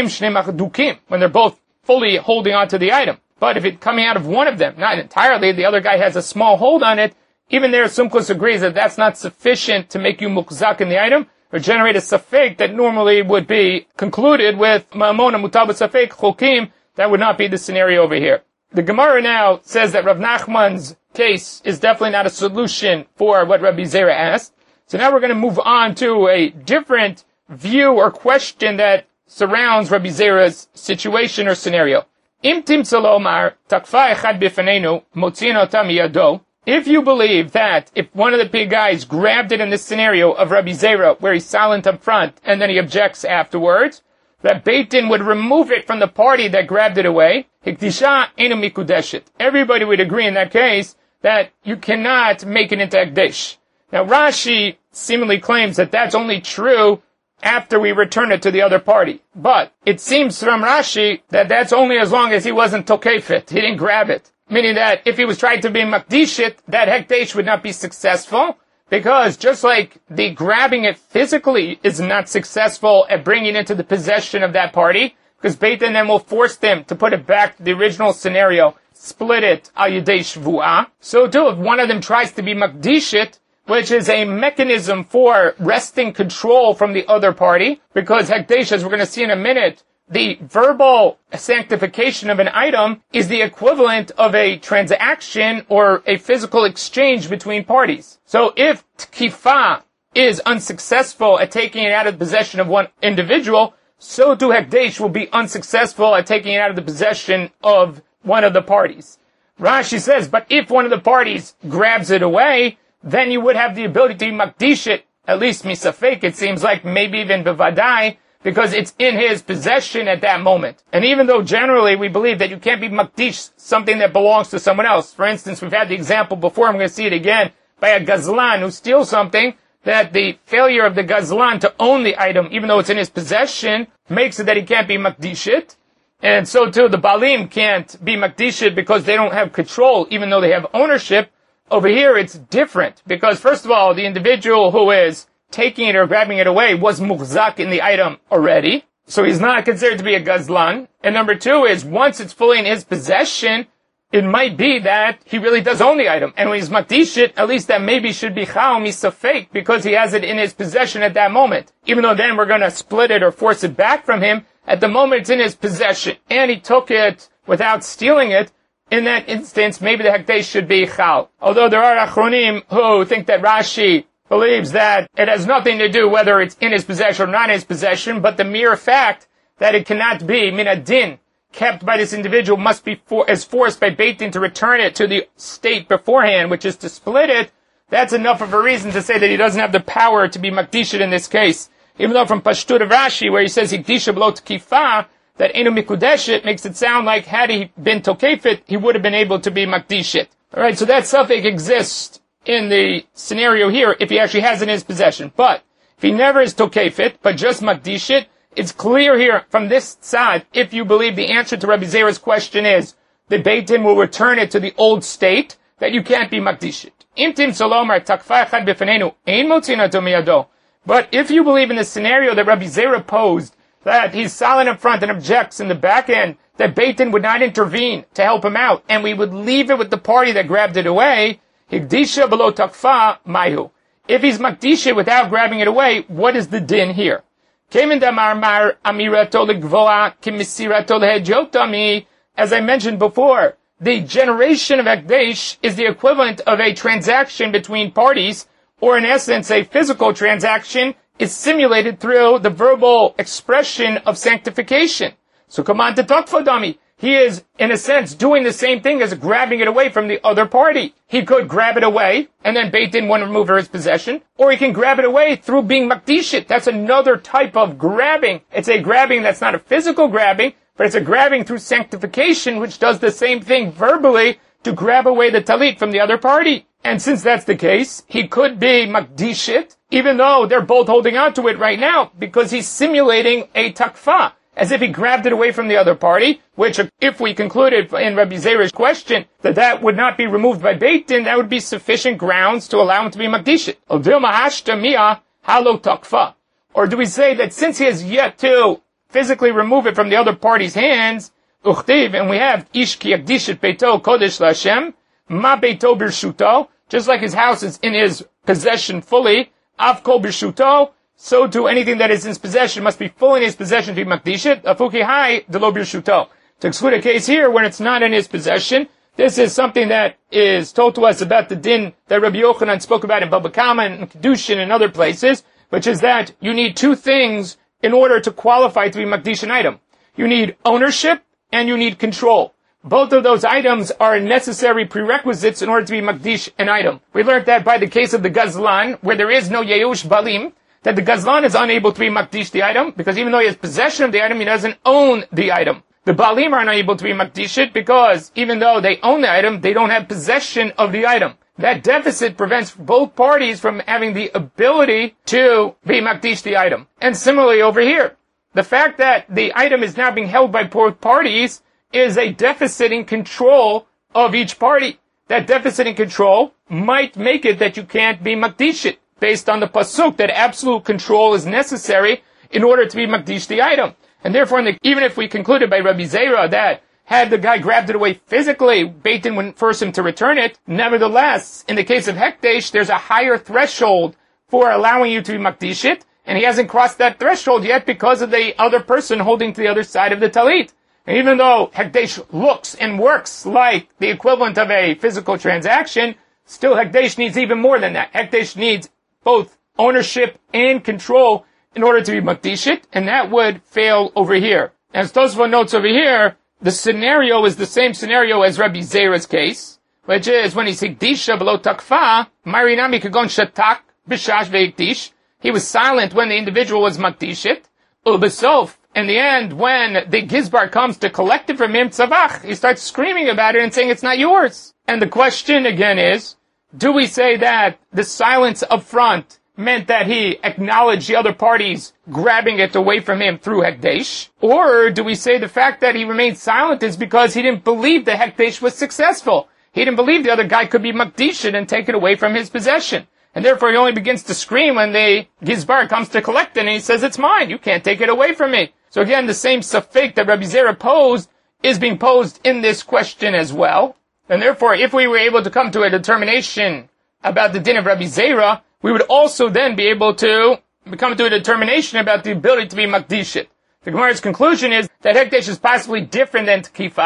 they're both fully holding onto the item. But if it's coming out of one of them, not entirely, the other guy has a small hold on it, even there Sumkus agrees that that's not sufficient to make you muchzak in the item, or generate a safek that normally would be concluded with ma'amona mutabas safek chokim. That would not be the scenario over here. The Gemara now says that Rav Nachman's case is definitely not a solution for what Rabbi Zera asked. So now we're going to move on to a different view or question that surrounds Rabbi Zera's situation or scenario. Im timtza lomar takfa echad b'fanenu motzin otam miyado. If you believe that if one of the big guys grabbed it in this scenario of Rabbi Zera, where he's silent up front and then he objects afterwards, that Beit Din would remove it from the party that grabbed it away. Hikdisha enu mikudeshet. Everybody would agree in that case that you cannot make it into Hekdesh. Now Rashi seemingly claims that that's only true after we return it to the other party. But it seems from Rashi that that's only as long as he wasn't tokefit. He didn't grab it. Meaning that if he was trying to be makdishit, that Hekdesh would not be successful. Because just like the grabbing it physically is not successful at bringing it into the possession of that party, because Beit Din then will force them to put it back to the original scenario, split it al yedei shvuah. So too, if one of them tries to be makdishit, which is a mechanism for wresting control from the other party, because Hekdesh, as we're going to see in a minute, the verbal sanctification of an item is the equivalent of a transaction or a physical exchange between parties. So if Tkifa is unsuccessful at taking it out of the possession of one individual, so too Hekdesh will be unsuccessful at taking it out of the possession of one of the parties. Rashi says, but if one of the parties grabs it away, then you would have the ability to makdish it, at least misafek, it seems like, maybe even bevadai, because it's in his possession at that moment. And even though generally we believe that you can't be makdish something that belongs to someone else. For instance, we've had the example before, I'm going to see it again, by a gazlan who steals something, that the failure of the gazlan to own the item, even though it's in his possession, makes it that he can't be makdishit. And so too, the balim can't be makdishit because they don't have control, even though they have ownership. Over here, it's different, because first of all, the individual who is taking it or grabbing it away was muchzak in the item already, so he's not considered to be a gazlan. And number two is, once it's fully in his possession, it might be that he really does own the item. And when he's makdish it, at least that maybe should be chao misafek, because he has it in his possession at that moment. Even though then we're going to split it or force it back from him, at the moment it's in his possession, and he took it without stealing it, in that instance, maybe the Hekdesh should be Chal. Although there are Achronim who think that Rashi believes that it has nothing to do whether it's in his possession or not in his possession, but the mere fact that it cannot be min adin, kept by this individual, must be for, as forced by Beit Din to return it to the state beforehand, which is to split it. That's enough of a reason to say that he doesn't have the power to be Makdishit in this case. Even though from Pashtut of Rashi, where he says Hikdisha below Tkifa, that Enu Mikudeshit makes it sound like had he been Tokefit, he would have been able to be Makdishit. Alright, so that suffix exists in the scenario here if he actually has it in his possession. But if he never is Tokefit, but just Makdishit, it's clear here from this side, if you believe the answer to Rabbi Zera's question is the Beit Din will return it to the old state, that you can't be Makdishit. Imtim Salomar Takfa Echad B'Fanenu Ein Motzinato Miyado. But if you believe in the scenario that Rabbi Zera posed, that he's silent up front and objects in the back end, that Beit Din would not intervene to help him out, and we would leave it with the party that grabbed it away, Higdisha below Takfa Mayu. If he's Makdishit without grabbing it away, what is the din here? As I mentioned before, the generation of Hekdesh is the equivalent of a transaction between parties, or in essence, a physical transaction is simulated through the verbal expression of sanctification. So come on to Takfodami. He is, in a sense, doing the same thing as grabbing it away from the other party. He could grab it away, and then Beit Din wouldn't remove his possession, or he can grab it away through being Makdishit. That's another type of grabbing. It's a grabbing that's not a physical grabbing, but it's a grabbing through sanctification, which does the same thing verbally to grab away the talit from the other party. And since that's the case, he could be Makdishit, even though they're both holding on to it right now, because he's simulating a takfa, as if he grabbed it away from the other party, which if we concluded in Rabbi Zera's question that that would not be removed by Beit Din, that would be sufficient grounds to allow him to be Makdishit. Or do we say that since he has yet to physically remove it from the other party's hands, Uchtiv, and we have Ish ki yakdishit beito kodesh laHashem, ma beito birshuto, just like his house is in his possession fully, av kol birshuto, so too anything that is in his possession must be fully in his possession to be makdishit, afuki hai delo birshuto. To exclude a case here when it's not in his possession, this is something that is told to us about the din that Rabbi Yochanan spoke about in Baba Kama and Kedushin and other places, which is that you need two things in order to qualify to be makdish an item. You need ownership and you need control. Both of those items are necessary prerequisites in order to be makdish an item. We learned that by the case of the Gazlan, where there is no Yeush Balim, that the Gazlan is unable to be makdish the item, because even though he has possession of the item, he doesn't own the item. The Balim are unable to be makdishit because even though they own the item, they don't have possession of the item. That deficit prevents both parties from having the ability to be makdish the item. And similarly over here, the fact that the item is now being held by both parties is a deficit in control of each party. That deficit in control might make it that you can't be makdishit, based on the pasuk that absolute control is necessary in order to be makdish the item. And therefore, in the, even if we concluded by Rabbi Zera that had the guy grabbed it away physically, Beit Din wouldn't force him to return it, nevertheless, in the case of Hekdesh, there's a higher threshold for allowing you to be makdishit, and he hasn't crossed that threshold yet because of the other person holding to the other side of the talit. And even though Hekdesh looks and works like the equivalent of a physical transaction, still Hekdesh needs even more than that. Hekdesh needs both ownership and control in order to be makdishit, and that would fail over here. As Tosfot notes over here, the scenario is the same scenario as Rabbi Zera's case, which is when he's hikdisha below takfa, marinami kagon shatak b'shash ve'hikdish. He was silent when the individual was makdishit. Ubesof, in the end, when the gizbar comes to collect it from him, tzavach, he starts screaming about it and saying it's not yours. And the question again is, do we say that the silence up front meant that he acknowledged the other parties grabbing it away from him through Hekdesh? Or do we say the fact that he remained silent is because he didn't believe the Hekdesh was successful? He didn't believe the other guy could be makdishit and take it away from his possession. And therefore he only begins to scream when the Gizbar comes to collect it and he says, it's mine, you can't take it away from me. So again, the same suffix that Rabbi Zera posed is being posed in this question as well. And therefore, if we were able to come to a determination about the din of Rabbi Zera, we would also then be able to come to a determination about the ability to be makdishit. The Gemara's conclusion is that Hekdesh is possibly different than Tekifa,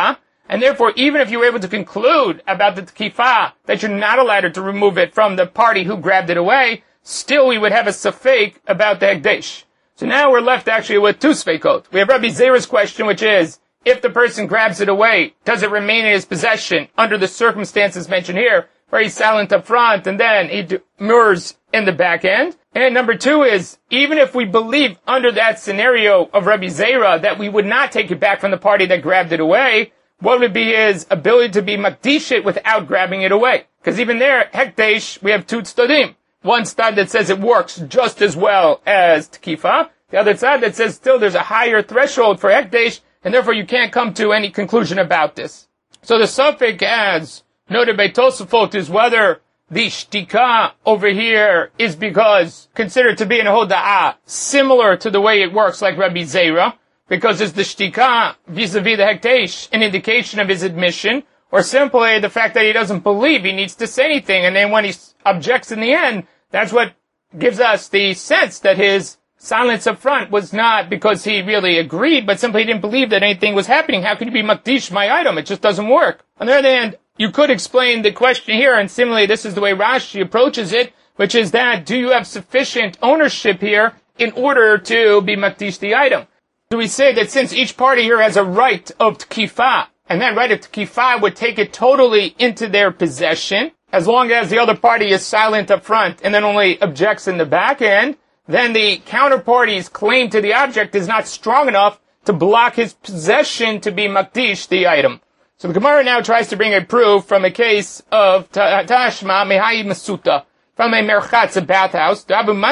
And therefore, even if you were able to conclude about the tekifa that you're not allowed to remove it from the party who grabbed it away, still we would have a safek about the hekdesh. So now we're left actually with two sfeikot. We have Rabbi Zera's question, which is, if the person grabs it away, does it remain in his possession under the circumstances mentioned here, where he's silent up front and then he demurs in the back end? And number two is, even if we believe under that scenario of Rabbi Zera that we would not take it back from the party that grabbed it away, what would be his ability to be makdish it without grabbing it away? Because even there, hekdesh, we have two tzdadim. One side that says it works just as well as tekifa. The other side that says still there's a higher threshold for hekdesh, and therefore you can't come to any conclusion about this. So the suffix, as noted by Tosafot, is whether the shtika over here is because considered to be in a hoda'ah similar to the way it works like Rabbi Zera, because is the shtika vis-a-vis the hekdesh an indication of his admission, or simply the fact that he doesn't believe he needs to say anything, and then when he objects in the end, that's what gives us the sense that his silence up front was not because he really agreed, but simply he didn't believe that anything was happening. How could you be makdish my item? It just doesn't work. On the other hand, you could explain the question here, and similarly this is the way Rashi approaches it, which is that, do you have sufficient ownership here in order to be makdish the item? Do we say that since each party here has a right of tekifa, and that right of tekifa would take it totally into their possession, as long as the other party is silent up front and then only objects in the back end, then the counterparty's claim to the object is not strong enough to block his possession to be makdish the item. So the Gemara now tries to bring a proof from a case of Tashma Mehai Masuta, from a merchatz, a bathhouse,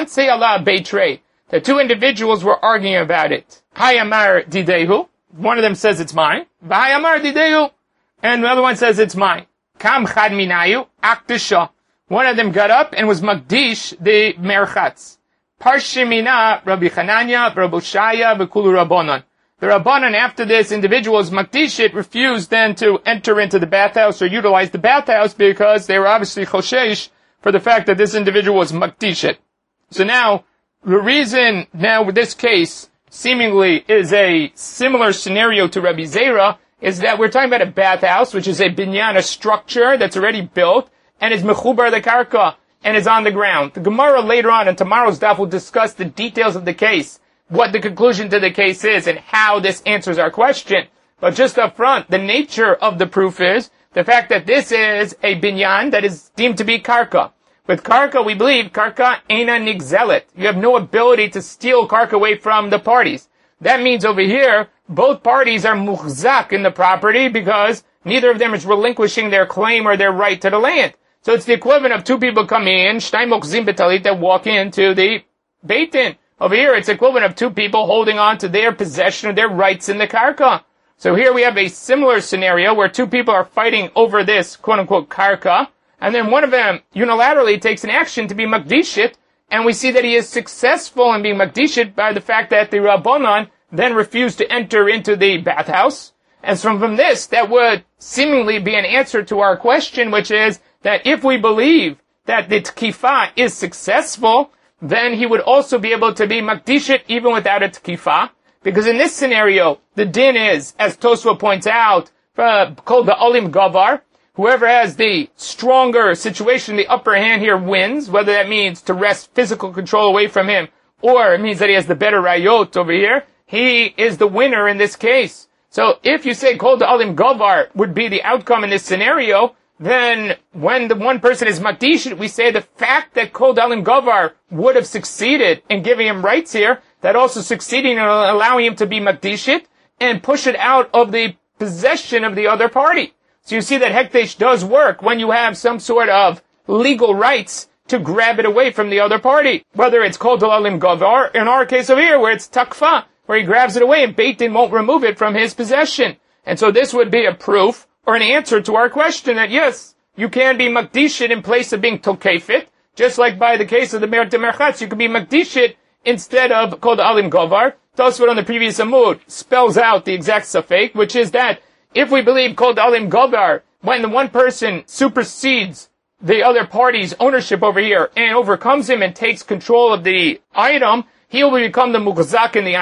the two individuals were arguing about it. Hayamar didehu, one of them says it's mine, Hayamar didehu, and the other one says it's mine. Kam chad minayu, akdisha. One of them got up and was makdish the merchatz. Parshimina Rabbi Chananya, Rabbi Shaya, V'kulu Rabbanan. The Rabbanan, after this individual was makdishit, refused then to enter into the bathhouse or utilize the bathhouse because they were obviously choshesh for the fact that this individual was makdishit. So now, the reason now with this case seemingly is a similar scenario to Rabbi Zera is that we're talking about a bathhouse, which is a binyan, a structure that's already built, and is mechubar the karka, and is on the ground. The Gemara later on in tomorrow's daf will discuss the details of the case, what the conclusion to the case is, and how this answers our question. But just up front, the nature of the proof is the fact that this is a binyan that is deemed to be karka. With karka, we believe karka eina nigzelet. You have no ability to steal karka away from the parties. That means over here, both parties are muhzak in the property because neither of them is relinquishing their claim or their right to the land. So it's the equivalent of two people coming in, shtay mochzim betalit, that walk into the Beit Din. Over here, it's equivalent of two people holding on to their possession of their rights in the karka. So here we have a similar scenario where two people are fighting over this quote-unquote karka, and then one of them unilaterally takes an action to be makdishit, and we see that he is successful in being makdishit by the fact that the Rabbanan then refused to enter into the bathhouse. And so from this, that would seemingly be an answer to our question, which is that if we believe that the tekifa is successful, then he would also be able to be makdishit even without a tekifa. Because in this scenario, the din is, as Tosfot points out, uh, called the olim gavar. Whoever has the stronger situation, the upper hand here wins, whether that means to wrest physical control away from him, or it means that he has the better rayot over here. He is the winner in this case. So if you say kol da'alim gavar would be the outcome in this scenario, then when the one person is makdishit, we say the fact that kol da'alim gavar would have succeeded in giving him rights here, that also succeeding in allowing him to be makdishit and push it out of the possession of the other party. So you see that hekdesh does work when you have some sort of legal rights to grab it away from the other party. Whether it's kol da'alim gavar, in our case over here, where it's takfa, where he grabs it away and Beit Din won't remove it from his possession. And so this would be a proof or an answer to our question that yes, you can be makdishit in place of being tokefit, just like by the case of the Mer Merchatz, you can be makdishit instead of kol da'alim gavar. Tosfot on the previous amud spells out the exact safek, which is that if we believe kol da'alim gavar, when the one person supersedes the other party's ownership over here and overcomes him and takes control of the item, he will become the mughzak in the item.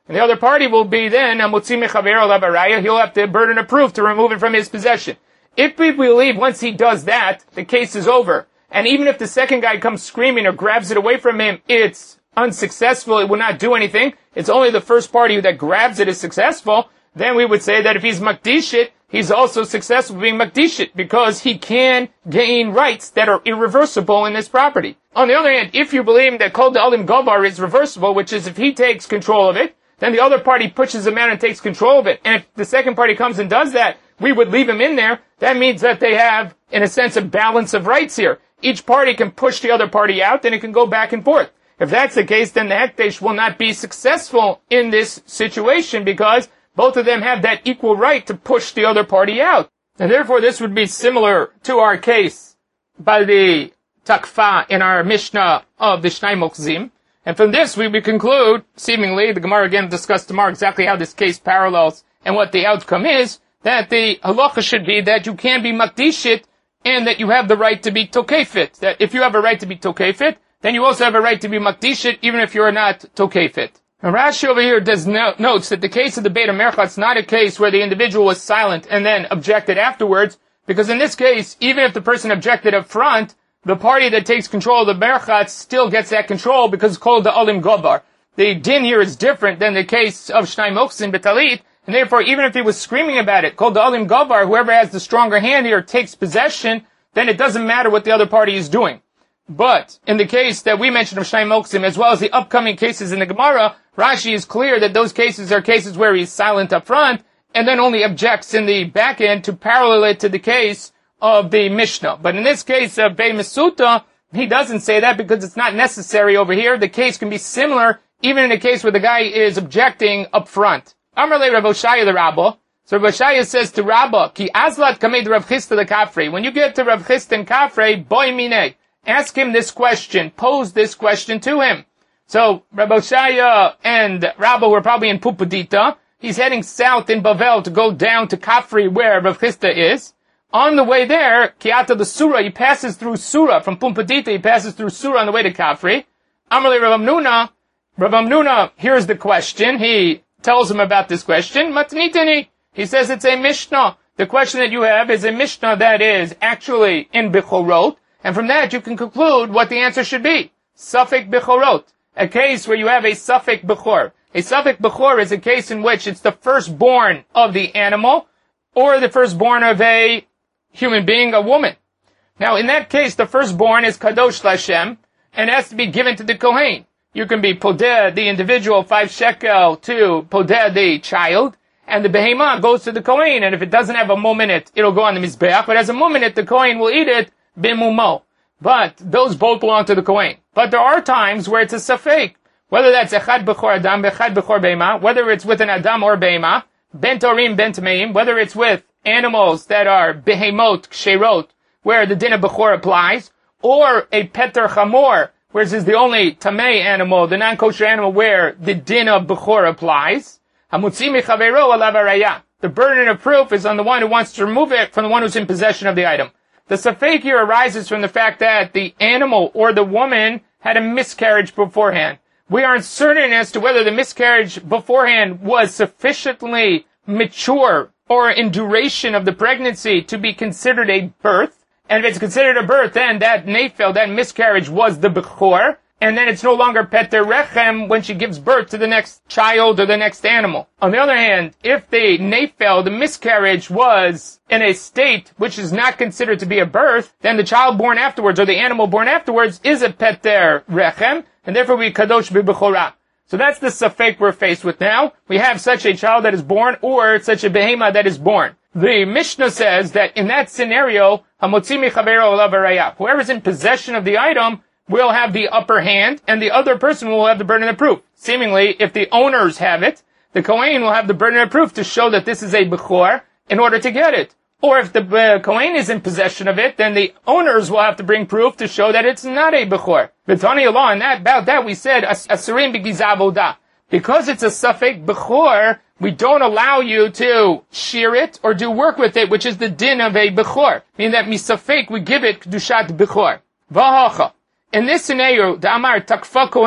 And the other party will be then, Hamotzi Mechavero Alav Araya, he'll have the burden of proof to remove it from his possession. If we believe once he does that, the case is over. And even if the second guy comes screaming or grabs it away from him, it's unsuccessful, it will not do anything. It's only the first party that grabs it is successful. Then we would say that if he's Makdishit, he's also successful being Makdishit, because he can gain rights that are irreversible in this property. On the other hand, if you believe that Kol Da'alim Govar is reversible, which is if he takes control of it, then the other party pushes him out and takes control of it. And if the second party comes and does that, we would leave him in there. That means that they have, in a sense, a balance of rights here. Each party can push the other party out, and it can go back and forth. If that's the case, then the Hekdesh will not be successful in this situation, because both of them have that equal right to push the other party out. And therefore, this would be similar to our case by the Takfa in our Mishnah of the Shnai Mokzim. And from this, we would conclude, seemingly, the Gemara again discussed tomorrow exactly how this case parallels and what the outcome is, that the halacha should be that you can be makdishit and that you have the right to be tokefit. That if you have a right to be tokefit, then you also have a right to be makdishit even if you are not tokefit. And Rashi over here does no- notes that the case of the Beit HaMerchatz is not a case where the individual was silent and then objected afterwards, because in this case, even if the person objected up front, the party that takes control of the Merchatz still gets that control because it's called the Olim Gobar. The din here is different than the case of Shnai Mokzim Betalit, and therefore even if he was screaming about it, called the Olim Gobar, whoever has the stronger hand here takes possession, then it doesn't matter what the other party is doing. But in the case that we mentioned of Shnai Mokzim, as well as the upcoming cases in the Gemara, Rashi is clear that those cases are cases where he's silent up front, and then only objects in the back end to parallel it to the case of the Mishnah. But in this case of Beit Mesuta, he doesn't say that because it's not necessary over here. The case can be similar even in a case where the guy is objecting up front. Amar le Rav Oshaya the Rabba. So Rav Oshaya says to Rabba, Ki azlat kamed Rav Chisda the Kafrei. When you get to Rav Chisda and Kafrei, boy mine, ask him this question, pose this question to him. So Rav Oshaya and Rabba were probably in Pumbedita. He's heading south in Bavel to go down to Kafrei where Rav Chisda is. On the way there, Kiata the Surah, he passes through Surah. From Pumbedita, he passes through Surah on the way to Kafrei. Amalei Rav Amnuna, Rav Amnuna hears the question. He tells him about this question. Matnitani, he says it's a Mishnah. The question that you have is a Mishnah that is actually in Bechorot. And from that, you can conclude what the answer should be. Safek Bechorot. A case where you have a Safek Bechor. A Safek Bechor is a case in which it's the firstborn of the animal or the firstborn of a human being, a woman. Now, in that case, the firstborn is Kadosh Lashem, and has to be given to the Kohen. You can be Podeh, the individual, five shekel, to Podeh, the child, and the Behemah goes to the Kohen, and if it doesn't have a mum in it, it'll go on the Mizbeach, but as a mum in it, the Kohen will eat it, Bimumo. But those both belong to the Kohen. But there are times where it's a Safek, whether that's Echad Bechor Adam, Echad Bechor Behemah, whether it's with an Adam or Behemah, Ben Torim, Ben Tameim, whether it's with animals that are behemot, ksherot, where the din of bechor applies, or a peter chamor, where this is the only tamei animal, the non-kosher animal, where the din of bechor applies. Hamutzi mechavero alav haraya. The burden of proof is on the one who wants to remove it from the one who's in possession of the item. The safek here arises from the fact that the animal or the woman had a miscarriage beforehand. We aren't certain as to whether the miscarriage beforehand was sufficiently mature or in duration of the pregnancy to be considered a birth. And if it's considered a birth, then that nefel, that miscarriage, was the bechor. And then it's no longer peter rechem when she gives birth to the next child or the next animal. On the other hand, if the nefel, the miscarriage, was in a state which is not considered to be a birth, then the child born afterwards, or the animal born afterwards, is a peter rechem, and therefore we kadosh b'bechorah. So that's the safek we're faced with now. We have such a child that is born, or such a behema that is born. The Mishnah says that in that scenario, hamotzi mechavero olav haraya, whoever's in possession of the item will have the upper hand, and the other person will have the burden of proof. Seemingly, if the owners have it, the Kohen will have the burden of proof to show that this is a bechor in order to get it. Or if the uh, Kohen is in possession of it, then the owners will have to bring proof to show that it's not a bechor. B'tani Allah, and that, about that we said, asurim b'gizavoda. Because it's a safek bechor, we don't allow you to shear it or do work with it, which is the din of a bechor. Meaning that misafek, we give it kedushat bechor. V'hacha. In this scenario, the Amar takfa Kohen,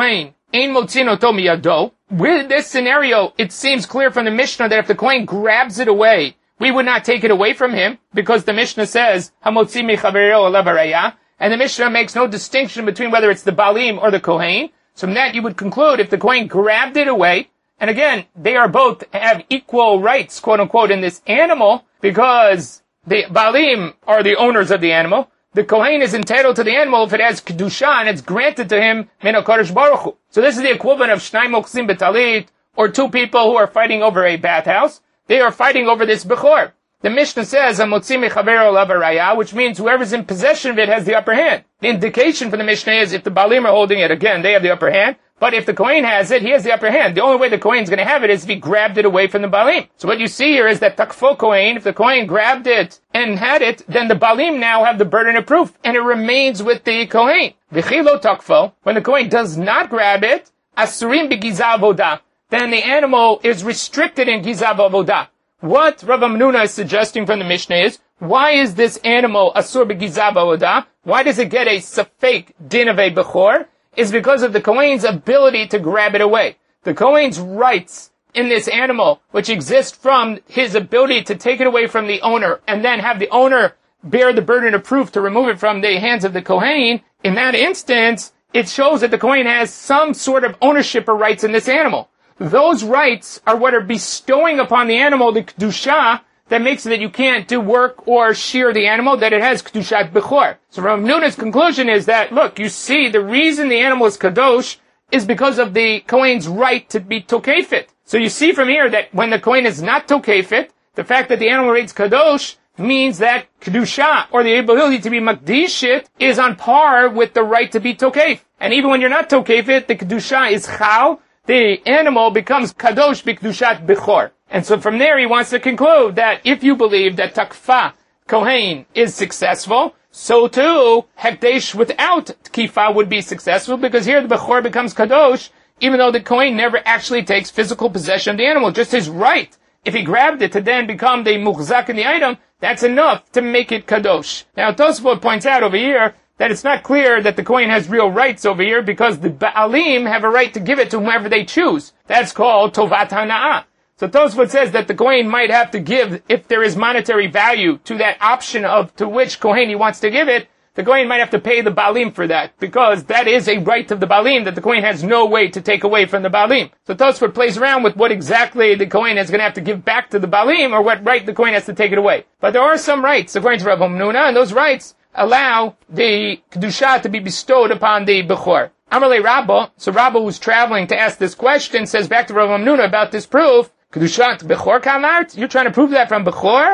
ein motzin oto miyado. With this scenario, it seems clear from the Mishnah that if the Kohen grabs it away, we would not take it away from him, because the Mishnah says, hamotzi mechavero alav haraya, and the Mishnah makes no distinction between whether it's the Balim or the Kohen. So from that you would conclude if the Kohen grabbed it away, and again, they are both have equal rights, quote unquote, in this animal, because the Balim are the owners of the animal. The Kohen is entitled to the animal if it has Kedusha and it's granted to him min HaKadosh Baruch Hu. So this is the equivalent of Shnai Mochzim Betalit, or two people who are fighting over a bathhouse. They are fighting over this Bechor. The Mishnah says, Hamotzi mechavero alav haraya, which means whoever's in possession of it has the upper hand. The indication for the Mishnah is if the Balim are holding it, again, they have the upper hand. But if the Kohen has it, he has the upper hand. The only way the Kohen's going to have it is if he grabbed it away from the Balim. So what you see here is that Takfo Kohen, if the Kohen grabbed it and had it, then the Balim now have the burden of proof, and it remains with the Kohen. V'chilo Takfo, when the Kohen does not grab it, Asurim b'gizav avodah, then the animal is restricted in gizav avodah. What Rav Hamnuna is suggesting from the Mishnah is, why is this animal asur b'gizav avodah? Why does it get a safek din of a bechor? Is because of the Kohen's ability to grab it away. The Kohen's rights in this animal, which exist from his ability to take it away from the owner and then have the owner bear the burden of proof to remove it from the hands of the Kohen, in that instance, it shows that the Kohen has some sort of ownership or rights in this animal. Those rights are what are bestowing upon the animal the Kedusha that makes it that you can't do work or shear the animal, that it has Kedushat Bechor. So Rav Nuna's conclusion is that, look, you see, the reason the animal is Kadosh is because of the Kohen's right to be Tokefit. So you see from here that when the Kohen is not Tokefit, the fact that the animal reads Kadosh means that Kedusha, or the ability to be Makdishit, is on par with the right to be Tokef. And even when you're not Tokefit, the Kedusha is Chal, the animal becomes Kadosh B'Kedushat Bechor. And so from there he wants to conclude that if you believe that Takfa Kohen is successful, so too Hekdesh without Tkifa would be successful, because here the Bechor becomes Kadosh, even though the Kohen never actually takes physical possession of the animal, just his right. If he grabbed it to then become the Muchzak in the item, that's enough to make it Kadosh. Now Tosfot points out over here that it's not clear that the Kohen has real rights over here, because the Ba'alim have a right to give it to whomever they choose. That's called Tovat Hana'ah. So Tosfot says that the Kohen might have to give, if there is monetary value to that option of to which Kohen he wants to give it, the Kohen might have to pay the Baalim for that, because that is a right of the Baalim that the Kohen has no way to take away from the Baalim. So Tosfot plays around with what exactly the Kohen is going to have to give back to the Baalim, or what right the Kohen has to take it away. But there are some rights, according to Rav Hamnuna, and those rights allow the Kedusha to be bestowed upon the Bechor. Amalei Rabba, so Rabba who's traveling to ask this question, says back to Rav Hamnuna about this proof, Kedushat Bechor Kamart? You're trying to prove that from Bechor?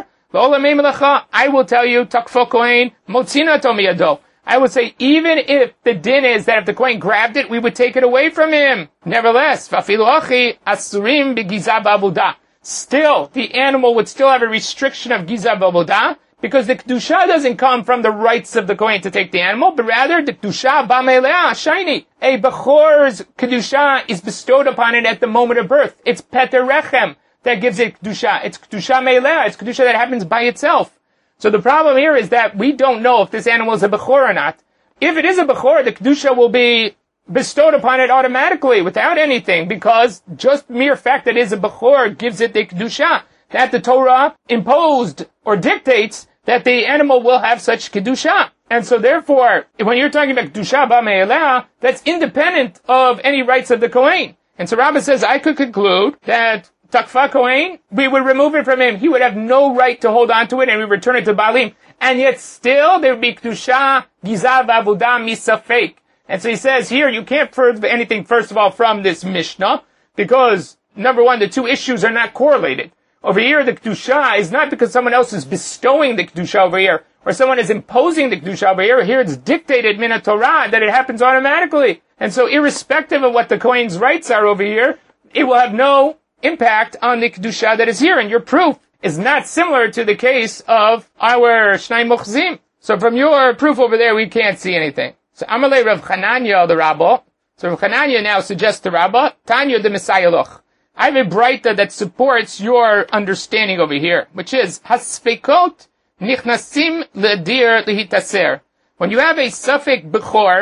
I will tell you, Takfo Kohen, Motzina Tomiyado. I would say, even if the din is that if the Kohen grabbed it, we would take it away from him. Nevertheless, Fafilochi Asurim B'Gizav Avodah. Still, the animal would still have a restriction of Gizav Avodah, because the Kedusha doesn't come from the rights of the Kohen to take the animal, but rather the Kedusha Ba'melea Shiny. A Bechor's Kedusha is bestowed upon it at the moment of birth. It's Peter Rechem that gives it Kedusha. It's Kedusha Melea. It's Kedusha that happens by itself. So the problem here is that we don't know if this animal is a Bechor or not. If it is a Bechor, the Kedusha will be bestowed upon it automatically without anything, because just mere fact that it is a Bechor gives it the Kedusha. That the Torah imposed or dictates that the animal will have such Kedusha. And so therefore, when you're talking about Kedusha Ba'melea, that's independent of any rights of the Kohen. And so Rabbah says, I could conclude that Takfa Kohen, we would remove it from him. He would have no right to hold on to it, and we return it to Baalim. And yet still, there would be Kedusha Gizav Avodah Misafek. And so he says here, you can't prove anything, first of all, from this Mishnah, because, number one, the two issues are not correlated. Over here, the Kedusha is not because someone else is bestowing the Kedusha over here, or someone is imposing the Kedusha over here. Here it's dictated min Torah that it happens automatically. And so irrespective of what the Kohen's rights are over here, it will have no impact on the Kedusha that is here. And your proof is not similar to the case of our Shnai Mochzim. So from your proof over there, we can't see anything. So Amalei Rav Chananya, the Rabbah. So Rav Chananya now suggests to Rabbah, Tanya the Messiah Loch. I have a braita that supports your understanding over here, which is Hasfekot Nichnasim Ledir Lihitaser. When you have a suffix Bechor,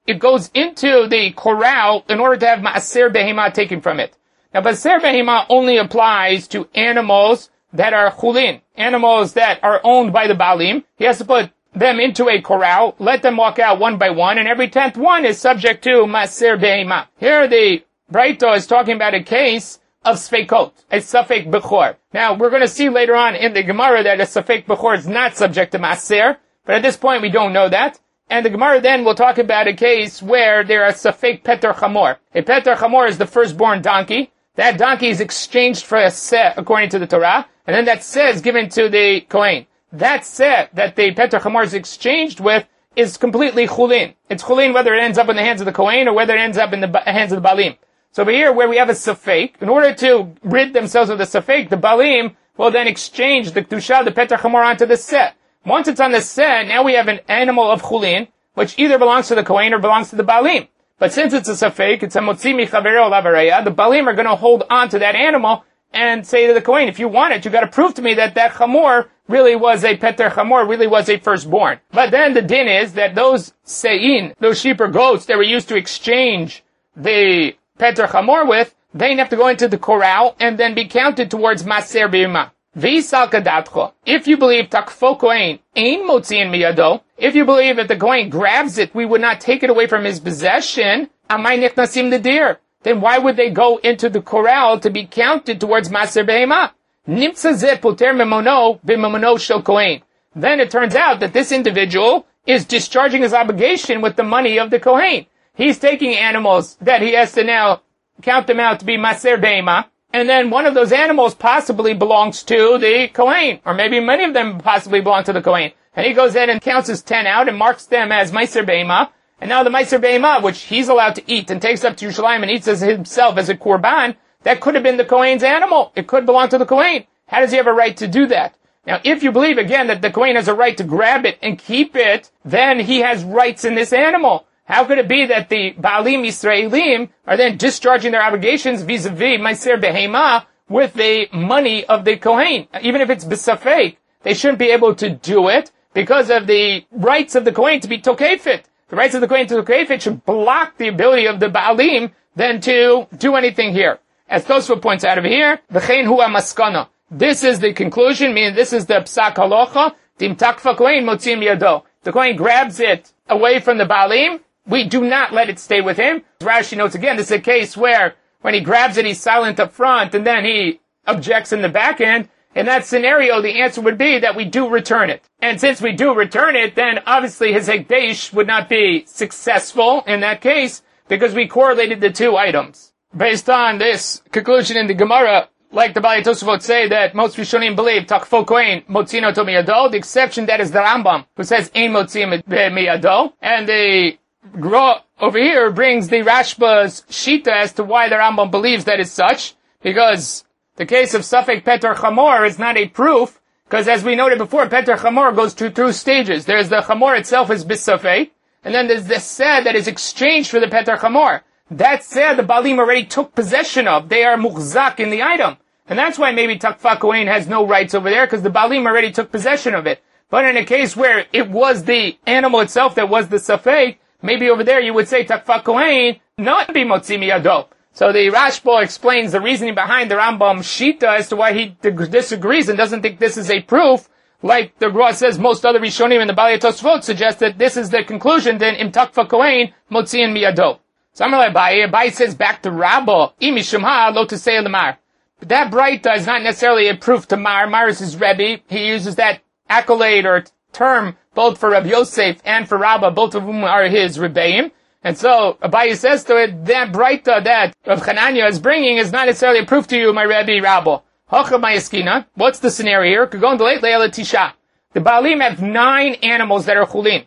it goes into the corral in order to have Ma'aser Behema taken from it. Now, Ma'aser Behema only applies to animals that are chulin, animals that are owned by the Baalim. He has to put them into a corral, let them walk out one by one, and every tenth one is subject to Ma'aser Behema. Here the Braita is talking about a case of Sfeikot, a Safek Bechor. Now, we're going to see later on in the Gemara that a Safek Bechor is not subject to Ma'aser, but at this point we don't know that. And the Gemara then will talk about a case where there are Safek Peter Chamor. A Peter Chamor is the firstborn donkey. That donkey is exchanged for a seh, according to the Torah, and then that seh is given to the Kohen. That seh that the Peter Chamor is exchanged with is completely chulin. It's chulin whether it ends up in the hands of the Kohen or whether it ends up in the hands of the Baalim. So over here, where we have a Safek, in order to rid themselves of the Safek, the Baalim will then exchange the Kedusha, the Peter Chamor, onto the seh. Once it's on the seh, now we have an animal of chulin, which either belongs to the Kohen or belongs to the Baalim. But since it's a Safek, it's a Motzi Michavero Lavareya, the Baalim are going to hold on to that animal and say to the Kohen, if you want it, you got to prove to me that that Chamor really was a Peter Chamor, really was a firstborn. But then the din is that those Sein, those sheep or goats that were used to exchange the Peter Chamor with, they have to go into the corral and then be counted towards Maser B'yima. V'yisal kadatcho. If you believe takfo Kohen ein motziin miyado, if you believe that the Kohen grabs it, we would not take it away from his possession, amay nichnasim l'dir. Then why would they go into the corral to be counted towards Maser B'yima? Nimtza ze poter memono b'memono shel Kohen. Then it turns out that this individual is discharging his obligation with the money of the Kohen. He's taking animals that he has to now count them out to be Maser Behema, and then one of those animals possibly belongs to the Kohen, or maybe many of them possibly belong to the Kohen. And he goes in and counts his ten out and marks them as Maser Behema, and now the Maser Behema, which he's allowed to eat and takes up to Yerushalayim and eats as himself as a Korban, that could have been the Kohen's animal. It could belong to the Kohen. How does he have a right to do that? Now, if you believe, again, that the Kohen has a right to grab it and keep it, then he has rights in this animal. How could it be that the Baalim Yisraelim are then discharging their obligations vis-a-vis Maser Behema with the money of the Kohen? Even if it's B'safek, they shouldn't be able to do it because of the rights of the Kohen to be Tokefit. The rights of the Kohen to Tokefit should block the ability of the Baalim then to do anything here. As Tosfot points out over here, V'chein hu hamaskana. This is the conclusion, meaning this is the Psak Halacha, Dim takfa Kohen motzim yado. The Kohen grabs it away from the Baalim, we do not let it stay with him. Rashi notes again, this is a case where when he grabs it, he's silent up front, and then he objects in the back end. In that scenario, the answer would be that we do return it. And since we do return it, then obviously his Hekdesh would not be successful in that case, because we correlated the two items. Based on this conclusion in the Gemara, like the Baalei Tosafot say that most Rishonim believe takfo Kohen motzino to miyado, the exception that is the Rambam, who says ein motzim miyado, and the Gra over here brings the Rashba's Shita as to why the Rambam believes that is such, because the case of Safek Peter Chamor is not a proof, because as we noted before, Peter Chamor goes through two stages. There's the Chamor itself as Bisafek, and then there's the Seh that is exchanged for the Peter Chamor. That Seh the Baalim already took possession of. They are muchzak in the item. And that's why maybe Takfa Kohen has no rights over there, because the Baalim already took possession of it. But in a case where it was the animal itself that was the Safek, maybe over there you would say Takfa Kohen not be Motzi Miyado. So the Rashba explains the reasoning behind the Rambam Shita as to why he disagrees and doesn't think this is a proof. Like the Gra says, most other Rishonim in the Baalei Tosafot suggest that this is the conclusion, then Im Takfa Kohen Motzi Miyado. So Amalei Abaye, Abaye says back to Rabba, Imi Shemha lo Tesei Lamar. But that Braita is not necessarily a proof to Mar. Mar is his Rebbe. He uses that accolade or term both for Rabbi Yosef and for Rabba, both of whom are his Rebbeim. And so Abaye says to it, that Braita that Rav Chananya is bringing is not necessarily a proof to you, my Rebbe Rabba. Hocha Mayaskina. What's the scenario here? Kagon Deleit Leila Tisha. The Baalim have nine animals that are chulin.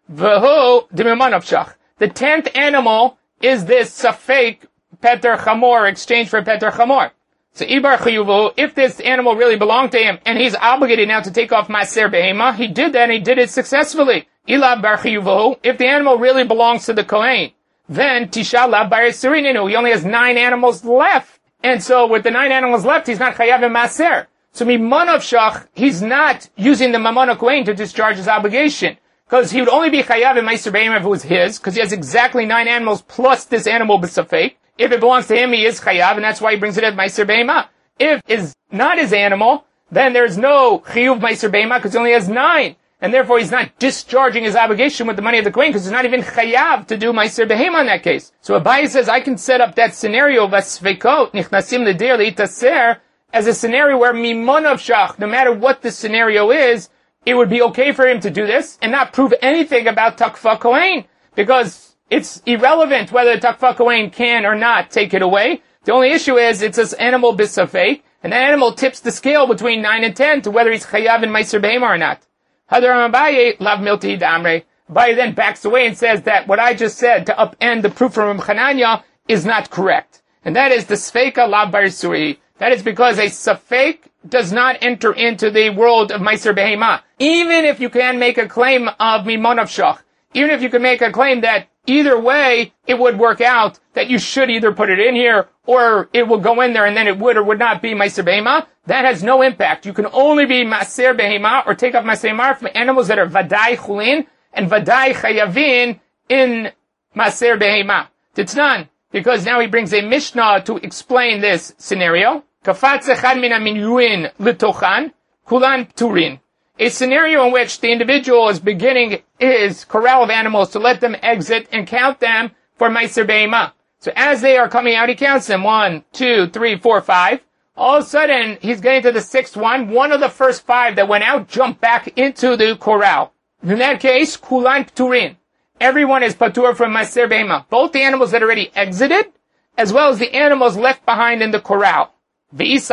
V'hu Dimimanavshach. The tenth animal is this Safek Peter Chamor, exchange for Peter Chamor. So Ibar Chiyuvu, if this animal really belonged to him, and he's obligated now to take off Maser Behema, he did that and he did it successfully. Ila Bar Chiyuvu, if the animal really belongs to the Kohen, then Tisha La Bar Surininu, he only has nine animals left. And so with the nine animals left, he's not Chayav and Maser. So Mimanov Shach, he's not using the Mamon Kohen to discharge his obligation. because he would only be chayav in Meiser Behema if it was his, because he has exactly nine animals plus this animal b'safek. If it belongs to him, he is chayav, and that's why he brings it as Meiser Behema. If it's not his animal, then there's no chiyuv Meiser Behema, because he only has nine. And therefore he's not discharging his obligation with the money of the Kohen, because he's not even chayav to do Meiser Behema in that case. So Abaye says, I can set up that scenario of Asvekot, Nichnasim L'dir L'itaser, as a scenario where Mimonov Shach, no matter what the scenario is, it would be okay for him to do this, and not prove anything about Takfa Kohen, because it's irrelevant whether Takfa Kohen can or not take it away. The only issue is, it's this animal bisafek, and that animal tips the scale between nine and ten to whether he's chayav in Meiser Behema or not. Hadar Abaye, lav milti damre. Abaye then backs away and says that what I just said to upend the proof from Chananya is not correct. And that is the sfeika lav barisuri. That is because a safek does not enter into the world of Meiser Behema. Even if you can make a claim of Mimon of Shach, even if you can make a claim that either way it would work out, that you should either put it in here or it will go in there and then it would or would not be Meiser Behema, that has no impact. You can only be Maser Behema or take off Maser Behema from animals that are Vadai Chulin and Vadai Chayavin in Maser Behema. Titnan, because now he brings a Mishnah to explain this scenario. Kafatz echad min haminyuin litochan, kulan pturin. A scenario in which the individual is beginning his corral of animals to let them exit and count them for Meiser Behema. So as they are coming out, he counts them. One, two, three, four, five. All of a sudden, he's getting to the sixth one. One of the first five that went out jumped back into the corral. In that case, kulan pturin. Everyone is patur from Meiser Behema. Both the animals that already exited, as well as the animals left behind in the corral. If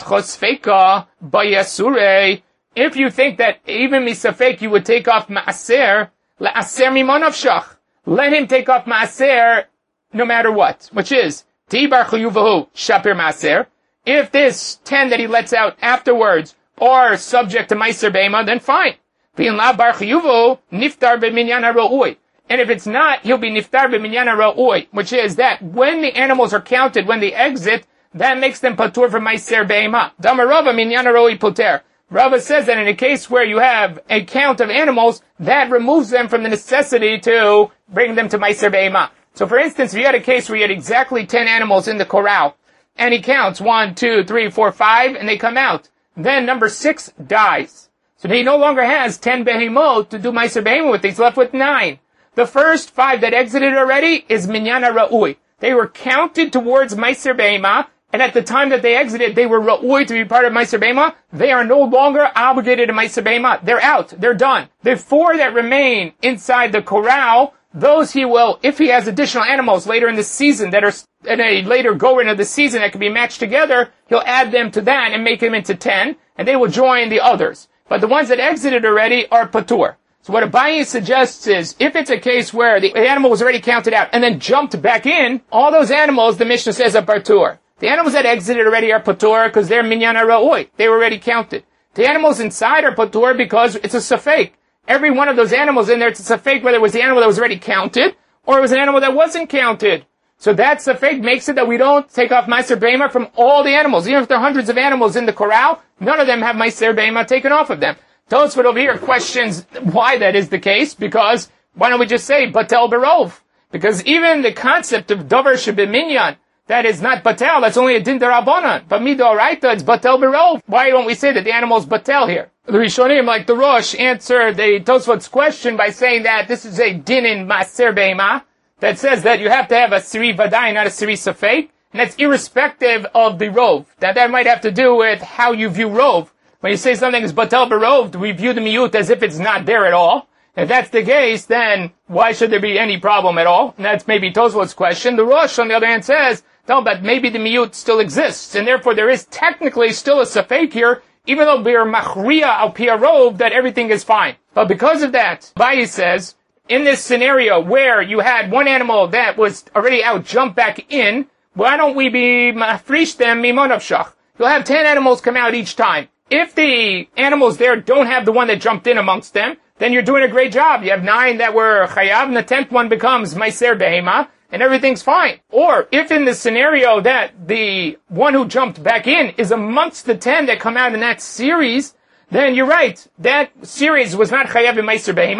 you think that even misafek you would take off maaser, la'aser mimonav shach. Let him take off maaser no matter what, which is tibar chuyuvahu shapir maaser. If this ten that he lets out afterwards are subject to Meiser Behema, then fine. V'in la bar chuyuvahu niftar b'minyan ha'ro'ui. And if it's not, he'll be niftar b'minyan ha'ro'ui, which is that when the animals are counted, when they exit, that makes them patur from Meiser Behema. Damarava minyan ha'ro'ui poter. Rava says that in a case where you have a count of animals, that removes them from the necessity to bring them to Meiser Behema. So for instance, if you had a case where you had exactly ten animals in the corral, and he counts one, two, three, four, five, and they come out, then number six dies. So he no longer has ten behemot to do Meiser Behema with, he's left with nine. The first five that exited already is minyan ha'ra'ui. They were counted towards Meiser Behema, and at the time that they exited, they were ra'ui to be part of Meiser Behema. They are no longer obligated to Meiser Behema. They're out. They're done. The four that remain inside the corral, those he will, if he has additional animals later in the season that are in a later go-in of the season that can be matched together, he'll add them to that and make them into ten, and they will join the others. But the ones that exited already are patur. So what Abaye suggests is, if it's a case where the animal was already counted out and then jumped back in, all those animals, the Mishnah says, are patur. The animals that exited already are patur because they're minyan ha'ra'ui. They were already counted. The animals inside are patur because it's a safek. Every one of those animals in there, it's a safek whether it was the animal that was already counted or it was an animal that wasn't counted. So that safek makes it that we don't take off Meiser Behema from all the animals. Even if there are hundreds of animals in the corral, none of them have Meiser Behema taken off of them. Tosfot over here questions why that is the case, because why don't we just say batel berov? Because even the concept of davar shebeminyan, that is not batel, that's only a din derabanan. But midoraita, it's batel berov. Why don't we say that the animal is batel here? The Rishonim, like the Rosh, answered the Tosfot's question by saying that this is a din in Maser Behema that says that you have to have a siri vadai, not a siri safek, and that's irrespective of the rov. Now that might have to do with how you view rov. When you say something is batel berov, we view the miyut as if it's not there at all. If that's the case, then why should there be any problem at all? And that's maybe Tosfot's question. The Rosh, on the other hand, says, no, but maybe the miyut still exists, and therefore there is technically still a safek here, even though we are machriya al piyarov, that everything is fine. But because of that, Abaye says, in this scenario where you had one animal that was already out jump back in, why don't we be mafrish them mimon of shach? You'll have ten animals come out each time. If the animals there don't have the one that jumped in amongst them, then you're doing a great job. You have nine that were chayav, and the tenth one becomes Meiser Behema, and everything's fine. Or, if in the scenario that the one who jumped back in is amongst the ten that come out in that series, then you're right. That series was not chayav in Meiser Behema,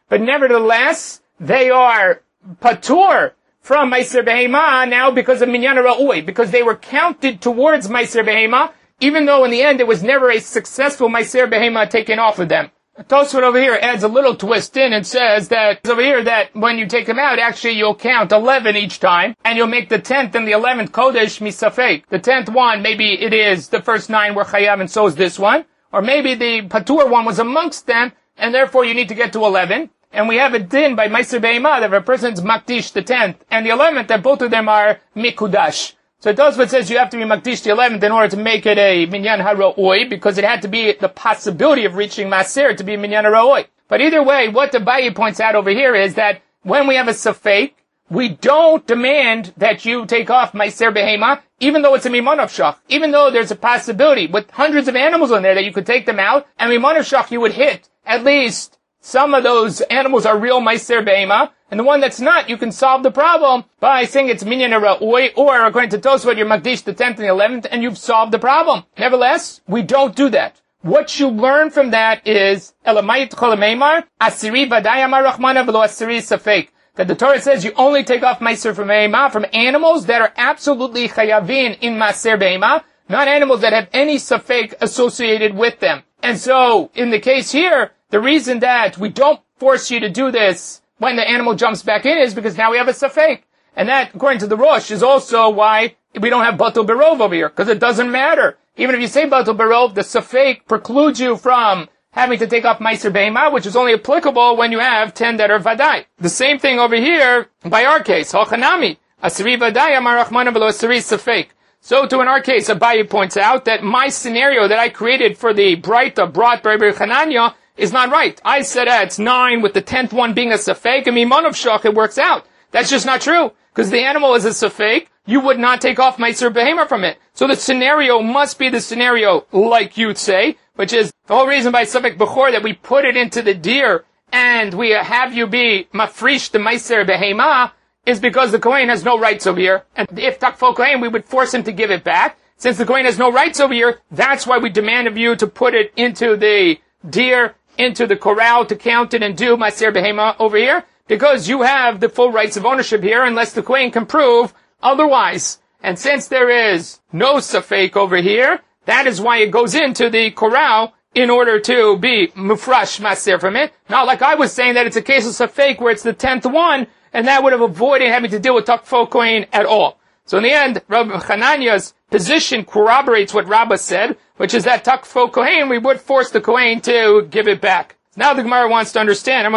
but nevertheless, they are patur from Meiser Behema now because of Minyan Ra'ui, because they were counted towards Meiser Behema, even though in the end it was never a successful Meiser Behema taken off of them. Tosfot over here adds a little twist in and says that over here that when you take them out, actually you'll count eleven each time, and you'll make the tenth and the eleventh Kodesh Misafek. The tenth one, maybe it is the first nine were Chayav and so is this one, or maybe the Patur one was amongst them, and therefore you need to get to eleven. And we have a din by Meiser Behema that if a person's Makdish the tenth and the eleventh, that both of them are Mikudash. So Tosfot says you have to be Makdish the eleventh in order to make it a Minyan HaRa'oi, because it had to be the possibility of reaching Maser to be a Minyan HaRa'oi. But either way, what the Abaye points out over here is that when we have a Safek, we don't demand that you take off Meiser Behema, even though it's a Mimon of Shach. Even though there's a possibility with hundreds of animals on there that you could take them out, and Mimon of Shach you would hit at least some of those animals are real Meiser Behema, and the one that's not, you can solve the problem by saying it's Minyan Ra'ui, or according to Tosfot, you're Makdish the tenth and the eleventh, and you've solved the problem. Nevertheless, we don't do that. What you learn from that is, Elamayit Cholameimar, Asiri Vadayamar Rahmana Velo Asiri Safek. That the Torah says you only take off Meiser from Behema from animals that are absolutely Chayavin in Maser Behema, not animals that have any Safek associated with them. And so, in the case here, the reason that we don't force you to do this when the animal jumps back in is because now we have a Safek. And that, according to the Rosh, is also why we don't have Batul Berov over here, because it doesn't matter. Even if you say Batul Berov, the Safek precludes you from having to take off Meiser Behema, which is only applicable when you have ten that are Vadai. The same thing over here, by our case, Hochanami, Asiri Vadai, Amar Rachmana Velo Asiri Safek. So too in our case, Abaye points out that my scenario that I created for the Braita brought by Rabbi Hananya is not right. I said uh, it's nine with the tenth one being a Safek, and Mimon of Shach, it works out. That's just not true. Because the animal is a Safek, you would not take off Meiser Behema from it. So the scenario must be the scenario like you'd say, which is the whole reason by Safek Bechor that we put it into the deer and we have you be mafrish the Meiser Behema is because the Kohen has no rights over here. And if Takfo Kohen, we would force him to give it back. Since the Kohen has no rights over here, that's why we demand of you to put it into the deer, into the corral to count it and do Meiser Behema over here. Because you have the full rights of ownership here unless the Kohen can prove otherwise. And since there is no Safek over here, that is why it goes into the corral in order to be mufrash maser from it. Not like I was saying that it's a case of Safek where it's the tenth one, and that would have avoided having to deal with Takfo Kohen at all. So in the end, Rabbi Hanania's position corroborates what Rabbah said, which is that Takfo Kohen, we would force the Kohen to give it back. Now the Gemara wants to understand,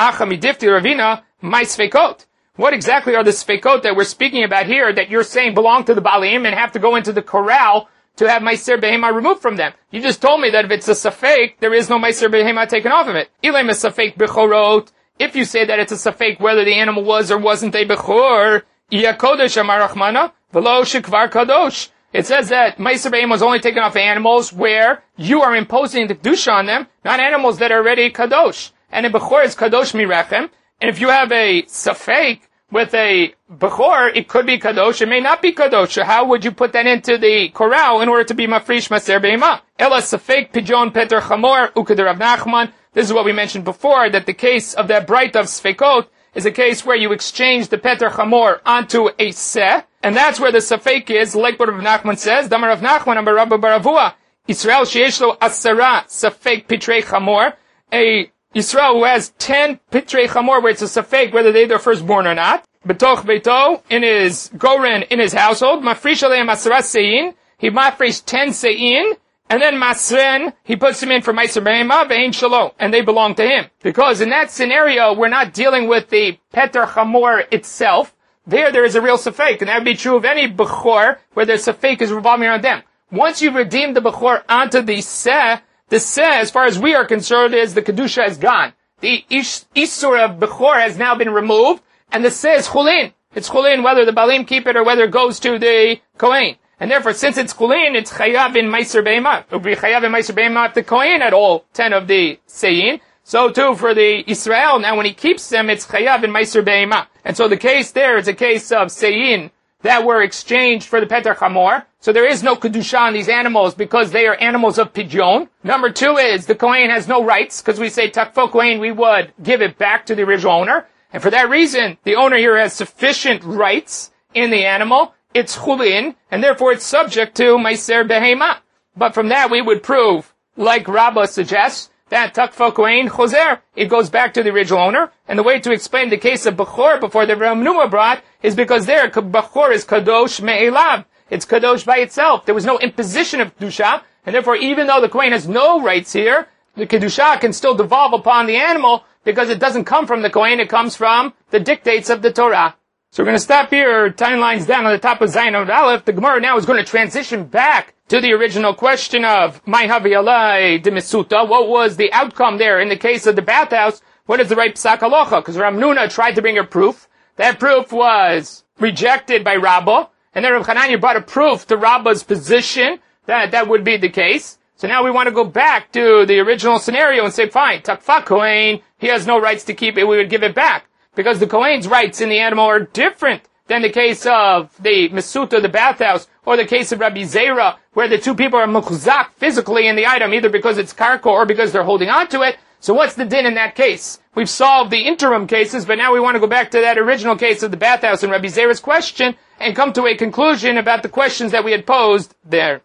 Ravina, my Sfekot. What exactly are the Sfekot that we're speaking about here that you're saying belong to the Baalim and have to go into the corral to have Meiser Behema removed from them? You just told me that if it's a Safek, there is no Meiser Behema taken off of it. Ilem is Safek Bechorot. If you say that it's a Safek whether the animal was or wasn't a Bechor, Iya Kodesh Amar Rachmana, Velo Shekvar Kadosh. It says that Meiser Behema was only taken off animals where you are imposing the Kedusha on them, not animals that are already Kadosh. And a Bechor is Kadosh Mirechem. And if you have a Safek with a Bechor, it could be Kadosh, it may not be Kadosh. So how would you put that into the corral in order to be Mafrish Maser Behema? Ela Safek Pijon Peter Chamor Ukeder Rav Nachman. This is what we mentioned before, that the case of that bright of Sfekot is a case where you exchange the Peter Chamor onto a Seh, and that's where the Safek is, like what Rav Nachman says, Damar Rav Nachman, Amar Rabba Baravua, Israel Sheeshlo Asara Safek Pitrei Chamor, a Israel who has ten Pitrei Chamor where it's a Safek whether they're their firstborn or not, Betoch Beito, in his Goren, in his household, Mafrish Aleim Asara Sein, he mafresh ten Sein, and then Masren, he puts them in for Meiser Behema, Ve'en Shalo, and they belong to him. Because in that scenario, we're not dealing with the Peter Chamor itself. There, there is a real Safek, and that would be true of any Bechor, where the Safek is revolving around them. Once you've redeemed the Bechor onto the Seh, the Seh, as far as we are concerned, is the Kedusha is gone. The Ish, Isur of Bechor has now been removed, and the Seh is Chulin. It's Chulin whether the Balim keep it or whether it goes to the Kohen. And therefore, since it's Chulin, it's Chayav in Meiser Behema. It would be Chayav in Meiser Behema if the Kohen had all ten of the Seyin. So too for the Israel, now when he keeps them, it's Chayav in Meiser Behema. And so the case there is a case of Seyin that were exchanged for the Peter Chamor. So there is no Kedusha on these animals because they are animals of Pidyon. Number two is the Kohen has no rights because we say Takfo Kohen, we would give it back to the original owner. And for that reason, the owner here has sufficient rights in the animal. It's Chulin, and therefore it's subject to Meiser Behema. But from that we would prove, like Rabbah suggests, that Takfo Kohen Choser, it goes back to the original owner. And the way to explain the case of Bechor before the Ramnuma brought is because there, Bechor is Kadosh Me'elav. It's Kadosh by itself. There was no imposition of Kedusha, and therefore even though the Kohen has no rights here, the Kedusha can still devolve upon the animal because it doesn't come from the Kohen, it comes from the dictates of the Torah. So we're going to stop here, ten lines down on the top of Zayin Amud Aleph. The Gemara now is going to transition back to the original question of Mai Havi Alai de Misuta. What was the outcome there in the case of the bathhouse? What is the right Psak Halacha? Because Ramnuna tried to bring a proof. That proof was rejected by Rabbah. And then Rav Chananya brought a proof to Rabbah's position that that would be the case. So now we want to go back to the original scenario and say, fine, Takfa Kohen, he has no rights to keep it, we would give it back. Because the Kohen's rights in the animal are different than the case of the Mesuta, the bathhouse, or the case of Rabbi Zera, where the two people are mechuzak physically in the item, either because it's karko or because they're holding on to it. So what's the din in that case? We've solved the interim cases, but now we want to go back to that original case of the bathhouse and Rabbi Zera's question and come to a conclusion about the questions that we had posed there.